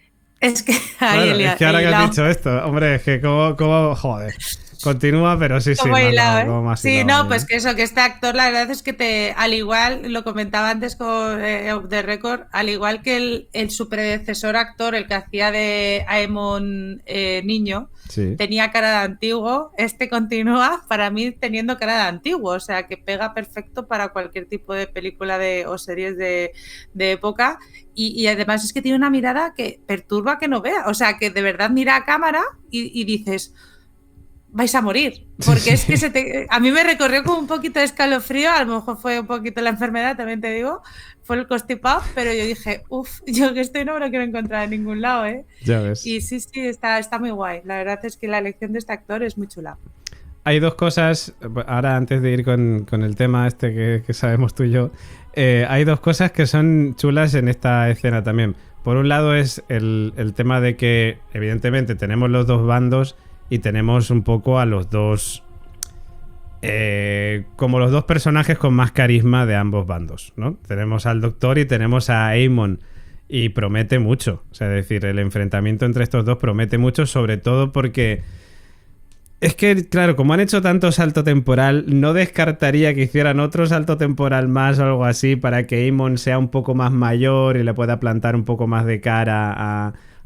Es que... claro, ahí el- es que ahora el que has hilao. dicho esto, hombre, es que como, como joder. Continúa, pero sí, sí. Como no, no, hilado, ¿eh? como más Sí, hilado, no, pues que eso, que este actor, la verdad es que te, al igual, lo comentaba antes con eh, Off the Record, al igual que el, el su predecesor actor, el que hacía de Aemon eh, niño, Sí. tenía cara de antiguo, este continúa para mí teniendo cara de antiguo, o sea que pega perfecto para cualquier tipo de película de, o series de, de época y, y además es que tiene una mirada que perturba que no vea, o sea que de verdad mira a cámara y, y dices, vais a morir, porque es que se te, a mí me recorrió como un poquito de escalofrío, a lo mejor fue un poquito la enfermedad, también te digo, fue el constipado, pero yo dije, uff, yo que estoy no me lo quiero encontrar en ningún lado, ¿eh? Ya ves. Y sí, sí, está, está muy guay. La verdad es que la elección de este actor es muy chula. Hay dos cosas, ahora antes de ir con, con el tema este que, que sabemos tú y yo, eh, hay dos cosas que son chulas en esta escena también. Por un lado es el, el tema de que evidentemente tenemos los dos bandos y tenemos un poco a los dos... Eh, como los dos personajes con más carisma de ambos bandos, ¿no? Tenemos al Doctor y tenemos a Aemon y promete mucho, o sea, es decir, el enfrentamiento entre estos dos promete mucho, sobre todo porque es que, claro, como han hecho tanto salto temporal, no descartaría que hicieran otro salto temporal más o algo así para que Aemon sea un poco más mayor y le pueda plantar un poco más de cara a,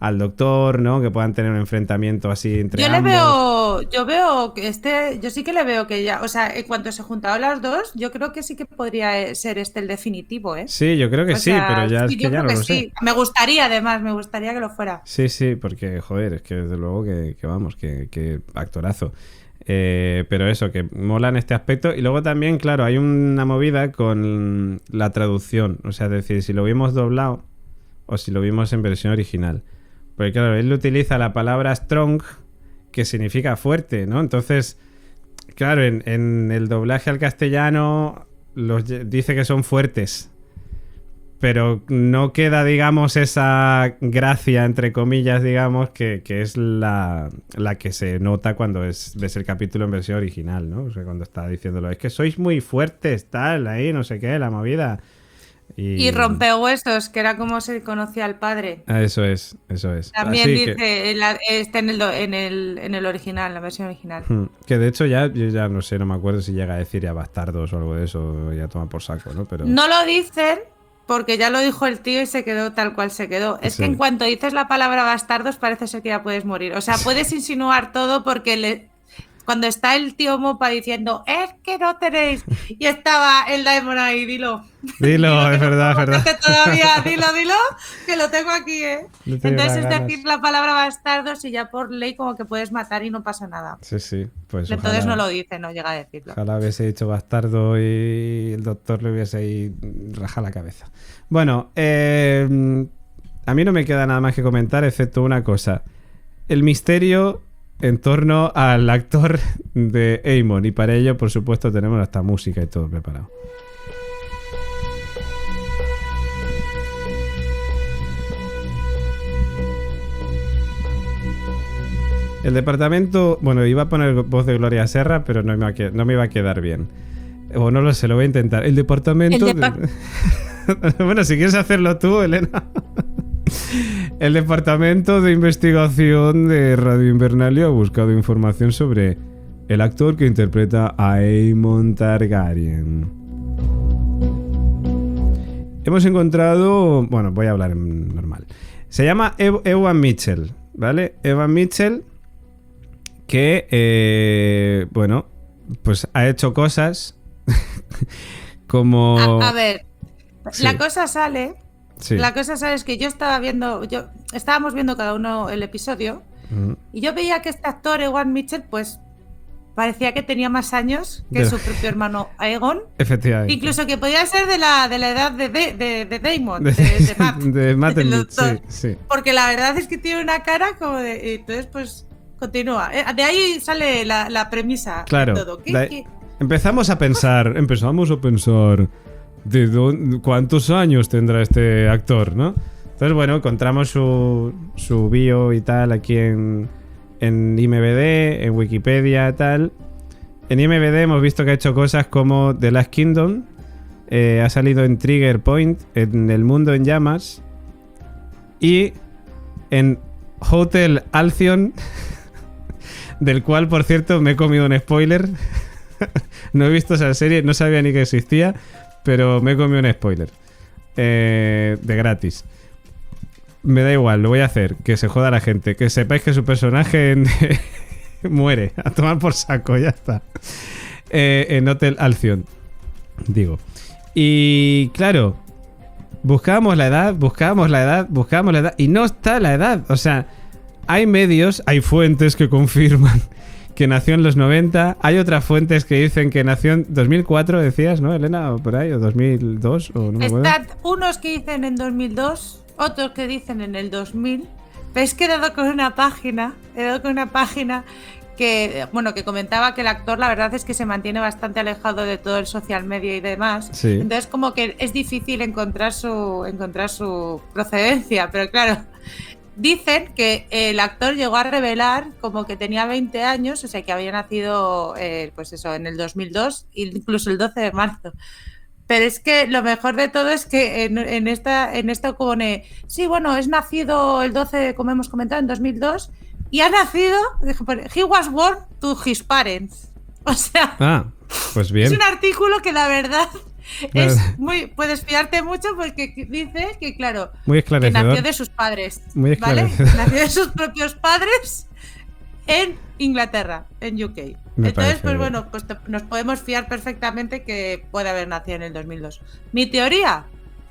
al doctor, ¿no? Que puedan tener un enfrentamiento así entre Yo ambos. le veo, yo veo que este, yo sí que le veo que ya, o sea, en cuanto se juntaron las dos, yo creo que sí que podría ser este el definitivo, ¿eh? Sí, yo creo que O sí, sea, pero ya sí, es que yo ya creo no que lo sé. sí. Me gustaría, además, me gustaría que lo fuera. Sí, sí, porque, joder, es que desde luego que, que vamos, que, que actorazo. Eh, pero eso, que mola en este aspecto. Y luego también, claro, hay una movida con la traducción. O sea, es decir, si lo vimos doblado o si lo vimos en versión original. Porque, claro, él utiliza la palabra strong, que significa fuerte, ¿no? Entonces, claro, en, en el doblaje al castellano los, dice que son fuertes. Pero no queda, digamos, esa gracia, entre comillas, digamos, que, que es la, la que se nota cuando es, ves el capítulo en versión original, ¿no? O sea, cuando está diciéndolo, es que sois muy fuertes, tal, ahí, no sé qué, la movida. Y, Y rompehuesos, que era como se conocía al padre. Ah, eso es, eso es. También Así dice, que, en la- está en el, do- en, el, en el original, en la versión original. Hmm, que de hecho ya, yo ya no sé, no me acuerdo si llega a decir ya bastardos o algo de eso, ya toma por saco, ¿no? Pero No lo dicen porque ya lo dijo el tío y se quedó tal cual se quedó. Es Sí. que en cuanto dices la palabra bastardos parece ser que ya puedes morir. O sea, puedes insinuar todo porque le... cuando está el tío Mopa diciendo es que no tenéis y estaba el Daemon ahí, dilo. Dilo, es verdad, es verdad. Cógete todavía, dilo, dilo, que lo tengo aquí, ¿eh? No te Entonces lleva es ganas. decir la palabra bastardos y ya por ley como que puedes matar y no pasa nada. Sí, sí, pues Entonces ojalá, no lo dice, no llega a decirlo. ojalá hubiese dicho bastardo y el doctor le hubiese ahí rajado la cabeza. Bueno, eh, a mí no me queda nada más que comentar excepto una cosa. El misterio en torno al actor de Aemon, y para ello, por supuesto, tenemos hasta música y todo preparado. El departamento, bueno, iba a poner voz de Gloria Serra, pero no me, va a que- no me iba a quedar bien. O no lo sé, lo voy a intentar. El departamento... El depa- de- bueno, si quieres hacerlo tú, Elena. El Departamento de Investigación de Radio Invernalia ha buscado información sobre el actor que interpreta a Aemon Targaryen. Hemos encontrado... Bueno, voy a hablar en normal. Se llama Ev- Ewan Mitchell, ¿vale? Ewan Mitchell, que, eh, bueno, pues ha hecho cosas como... A, a ver, Sí. la cosa sale... Sí. La cosa, ¿sabes? Que yo estaba viendo, yo estábamos viendo cada uno el episodio Ujú. y yo veía que este actor, Ewan Mitchell, pues parecía que tenía más años que De- su propio hermano Aegon. Efectivamente. Incluso que podía ser de la, de la edad de, de, de, de Daemon, De, de, de Matt. de Matt del and Mitch, doctor. sí, sí. Porque la verdad es que tiene una cara como de... y entonces, pues, continúa. Eh, De ahí sale la, la premisa Claro. de todo. ¿Qué- Da- qué? Empezamos a pensar, empezamos a pensar de dónde- cuántos años tendrá este actor, ¿no? Entonces, bueno, encontramos su, su bio y tal aquí en, en I M D B, en Wikipedia y tal. En I M D B hemos visto que ha hecho cosas como The Last Kingdom, eh, ha salido en Trigger Point, en El Mundo en Llamas y en Hotel Alcyon, del cual, por cierto, me he comido un spoiler. No he visto esa serie, no sabía ni que existía, pero me he comido un spoiler. Eh, de gratis. Me da igual, lo voy a hacer. Que se joda la gente. Que sepáis que su personaje en- muere. A tomar por saco, ya está. Eh, en Hotel Alcyon. Digo. Y claro, buscábamos la edad, buscábamos la edad, buscábamos la edad. Y no está la edad. O sea, hay medios, hay fuentes que confirman que nació en los noventa. Hay otras fuentes que dicen que nació en dos mil cuatro, decías, ¿no, Elena? O por ahí, o dos mil dos, o no me acuerdo. Están unos que dicen en dos mil dos, otros que dicen en el dos mil. Pero es que he dado con una página, he dado con una página que, bueno, que comentaba que el actor la verdad es que se mantiene bastante alejado de todo el social media y demás. Sí. Entonces como que es difícil encontrar su, encontrar su procedencia, pero claro, dicen que el actor llegó a revelar como que tenía veinte años, o sea que había nacido, eh, pues eso, en el dos mil dos, incluso el doce de marzo. Pero es que lo mejor de todo es que en, en esta en esto pone, sí, bueno, es nacido el doce, como hemos comentado, en dos mil dos, y ha nacido, he was born to his parents. O sea, Ah, pues bien. es un artículo que la verdad Claro. Es muy, puedes fiarte mucho porque dice que, claro, Muy que esclarecedor. nació de sus padres. Muy ¿Vale? esclarecedor. Nació de sus propios padres en Inglaterra, en U K. Me Entonces, parece pues bien. bueno, pues te- nos podemos fiar perfectamente que puede haber nacido en el dos mil dos. Mi teoría,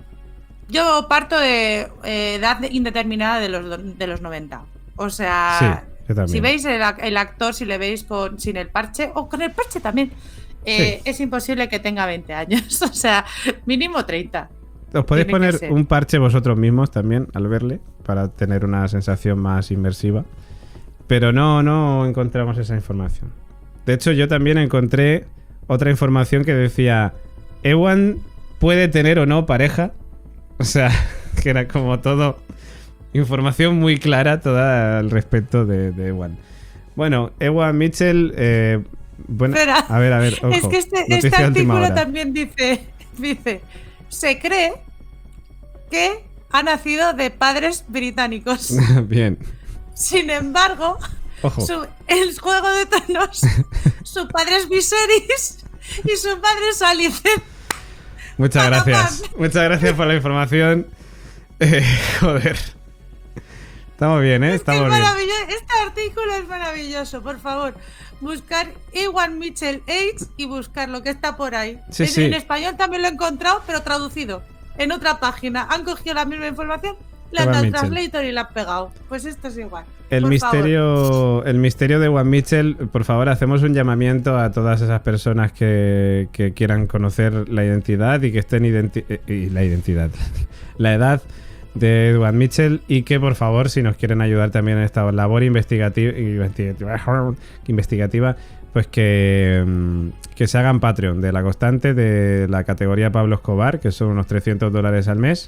yo parto de eh, edad indeterminada de los, do- de los noventa. O sea, Sí, yo también. si veis el, ac- el actor, si le veis con, sin el parche, o con el parche también, eh, Sí. es imposible que tenga veinte años. O sea, mínimo treinta. Os podéis tiene que poner ser. un parche vosotros mismos también al verle para tener una sensación más inmersiva. Pero no, no encontramos esa información. De hecho, yo también encontré otra información que decía Ewan puede tener o no pareja. O sea, que era como todo información muy clara toda al respecto de, de Ewan. Bueno, Ewan Mitchell... Eh, bueno, Espera, a ver, a ver, ojo, es que este, noticia este de última artículo hora. también dice, dice, se cree que ha nacido de padres británicos. Bien, Sin embargo, ojo. su, el Juego de Tronos, su padre es Viserys y su padre es Alicent. Muchas Para gracias. pan. Muchas gracias por la información. Eh, joder. Estamos bien, ¿eh? Es que es Estamos bien. maravilloso. Este artículo es maravilloso, por favor. Buscar Ewan Mitchell Age y buscar lo que está por ahí. Sí, Es- sí. En español también lo he encontrado, pero traducido. En otra página. Han cogido la misma información, le han Ewan dado Mitchell. translator y la han pegado. Pues esto es igual. El Por misterio, el misterio de Ewan Mitchell, por favor, hacemos un llamamiento a todas esas personas que, que quieran conocer la identidad y que estén identi- eh, y la identidad, la edad de Ewan Mitchell y que por favor, si nos quieren ayudar también en esta labor investigativa, investigativa, investigativa pues que, mm, que se hagan Patreon de La Constante, de la categoría Pablo Escobar, que son unos trescientos dólares al mes,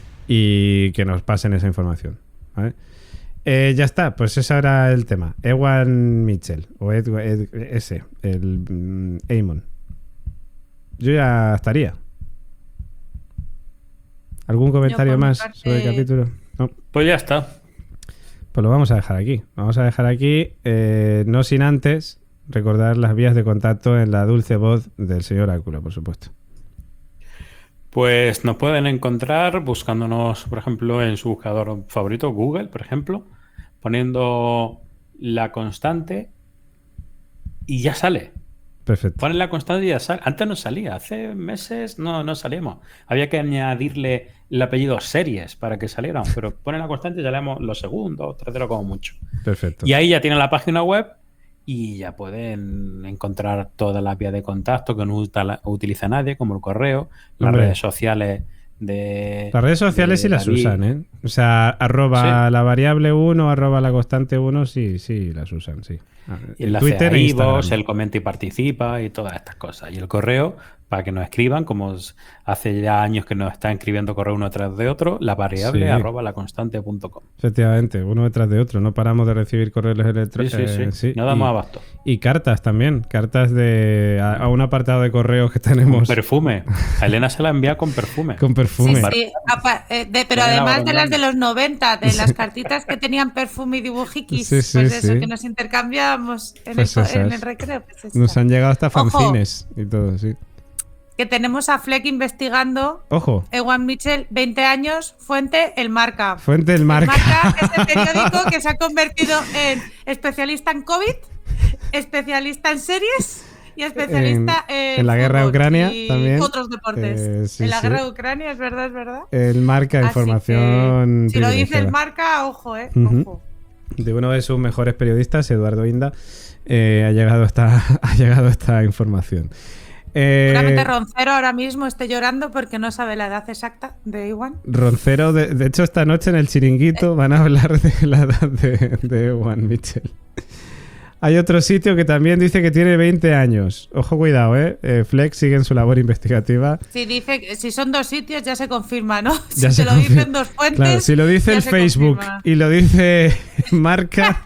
y que nos pasen esa información, ¿vale? Eh, ya está, pues ese era el tema. Ewan Mitchell, o Ed, Ed- ese, el mm, Aemon. Yo ya estaría. ¿Algún comentario por mi más parte- sobre el capítulo? No. Pues ya está. Pues lo vamos a dejar aquí. Vamos a dejar aquí, eh, no sin antes recordar las vías de contacto en la dulce voz del señor Ácula, por supuesto. Pues nos pueden encontrar buscándonos, por ejemplo, en su buscador favorito, Google, por ejemplo, poniendo La Constante y ya sale. Perfecto. Ponen La Constante y ya sale. Antes no salía, hace meses no, no salíamos. Había que añadirle el apellido Series para que salieran, pero ponen La Constante y ya leemos los segundos, tercero como mucho. Perfecto. Y ahí ya tienen la página web y ya pueden encontrar todas las vías de contacto que no uta- utiliza nadie, como el correo, las Hombre. redes sociales de... Las redes sociales de sí las David. usan, ¿eh? O sea, arroba Sí. la variable uno, arroba la constante uno, sí, sí, las usan, sí. Ah, Y en enlace Twitter a e iVoox, Instagram. el comenta y participa y todas estas cosas. Y el correo, para que nos escriban, como s- hace ya años que nos está escribiendo correo uno tras de otro, la variable Sí. arroba laconstante punto com. Efectivamente, uno detrás de otro. No paramos de recibir correos Sí, electrónicos. sí, sí. No damos abasto. Y cartas también. Cartas de a, a un apartado de correos que Con tenemos perfume. A Elena se la envía con perfume. con Sí, perfume. sí. Apa- eh, de- pero Elena además de las de Barondanga. los noventa, de las cartitas que tenían perfume y dibujiquis, Sí, sí, pues eso, sí. que nos intercambiábamos en, Pues el, co- en esas. el recreo. Pues esta. Nos han llegado hasta Ojo. fanzines y todo, sí. Que tenemos a Fleck investigando Ojo, Ewan Mitchell, veinte años, fuente El Marca. fuente del El marca. Marca es el periódico que se ha convertido en especialista en COVID, especialista en series y especialista en, en la guerra de fútbol Ucrania y también. otros deportes. Eh, sí, en la sí. guerra de Ucrania, es verdad, es verdad. El marca Así información que, si lo dice El privilegiada. Marca, ojo, eh. Ujú. Ojo. De uno de sus mejores periodistas, Eduardo Inda, eh, ha llegado esta ha llegado esta información. Eh, Seguramente Roncero ahora mismo esté llorando porque no sabe la edad exacta de Ewan. Roncero, de, de hecho, esta noche en el chiringuito van a hablar de la edad de, de Ewan Mitchell. Hay otro sitio que también dice que tiene veinte años. Ojo, cuidado, ¿eh? eh Flex sigue en su labor investigativa. Si dice que si son dos sitios ya se confirma, ¿no? Si Ya te se lo confirma. dicen dos fuentes. Claro, si lo dice ya el se Facebook confirma. y lo dice Marca,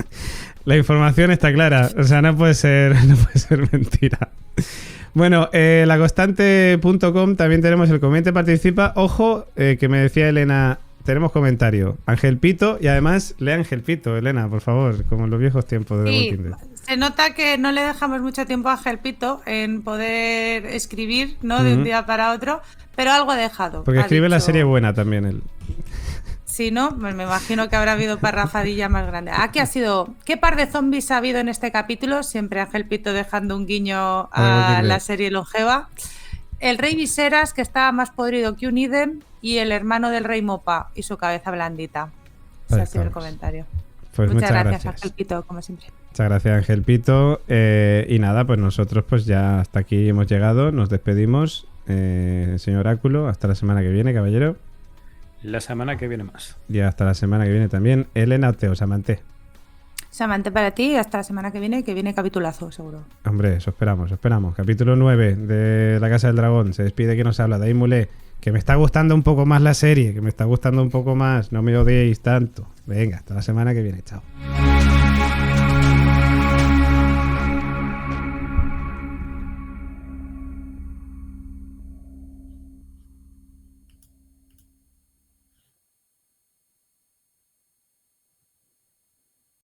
la información está clara. O sea, no puede ser, no puede ser mentira. Bueno, eh, la constante punto com también tenemos el comente participa. Ojo, eh, que me decía Elena, tenemos comentario. Ángel Pito, y además lee Ángel Pito, Elena, por favor, como en los viejos tiempos de The Sí, Walking Dead. se nota que no le dejamos mucho tiempo a Ángel Pito en poder escribir, ¿no? De Ujú. un día para otro, pero algo ha dejado. Porque Ha escribe la dicho- serie buena también él. Si no, pues me imagino que habrá habido parrafadilla más grande. Aquí ha sido. ¿Qué par de zombies ha habido en este capítulo? Siempre Ángel Pito dejando un guiño The Walking a Dead. la serie longeva. El rey Viserys, que estaba más podrido que un idem, y el hermano del rey Mopa y su cabeza blandita. Ese Ahí ha sido el estamos. comentario. Pues muchas, muchas, gracias, gracias. Ángel Pito, como siempre. Muchas gracias, Ángel Pito. Eh, y nada, pues nosotros pues ya hasta aquí hemos llegado. Nos despedimos. Eh, señor Oráculo, hasta la semana que viene, caballero. La semana que viene más. Y hasta la semana que viene también. Elena Oteo, Samante. Samante para ti y hasta la semana que viene, que viene capitulazo, seguro. Hombre, eso esperamos, eso esperamos. Capítulo nueve de La Casa del Dragón. Se despide que nos habla David Mulé. Que me está gustando un poco más la serie, que me está gustando un poco más. No me odiéis tanto. Venga, hasta la semana que viene. Chao.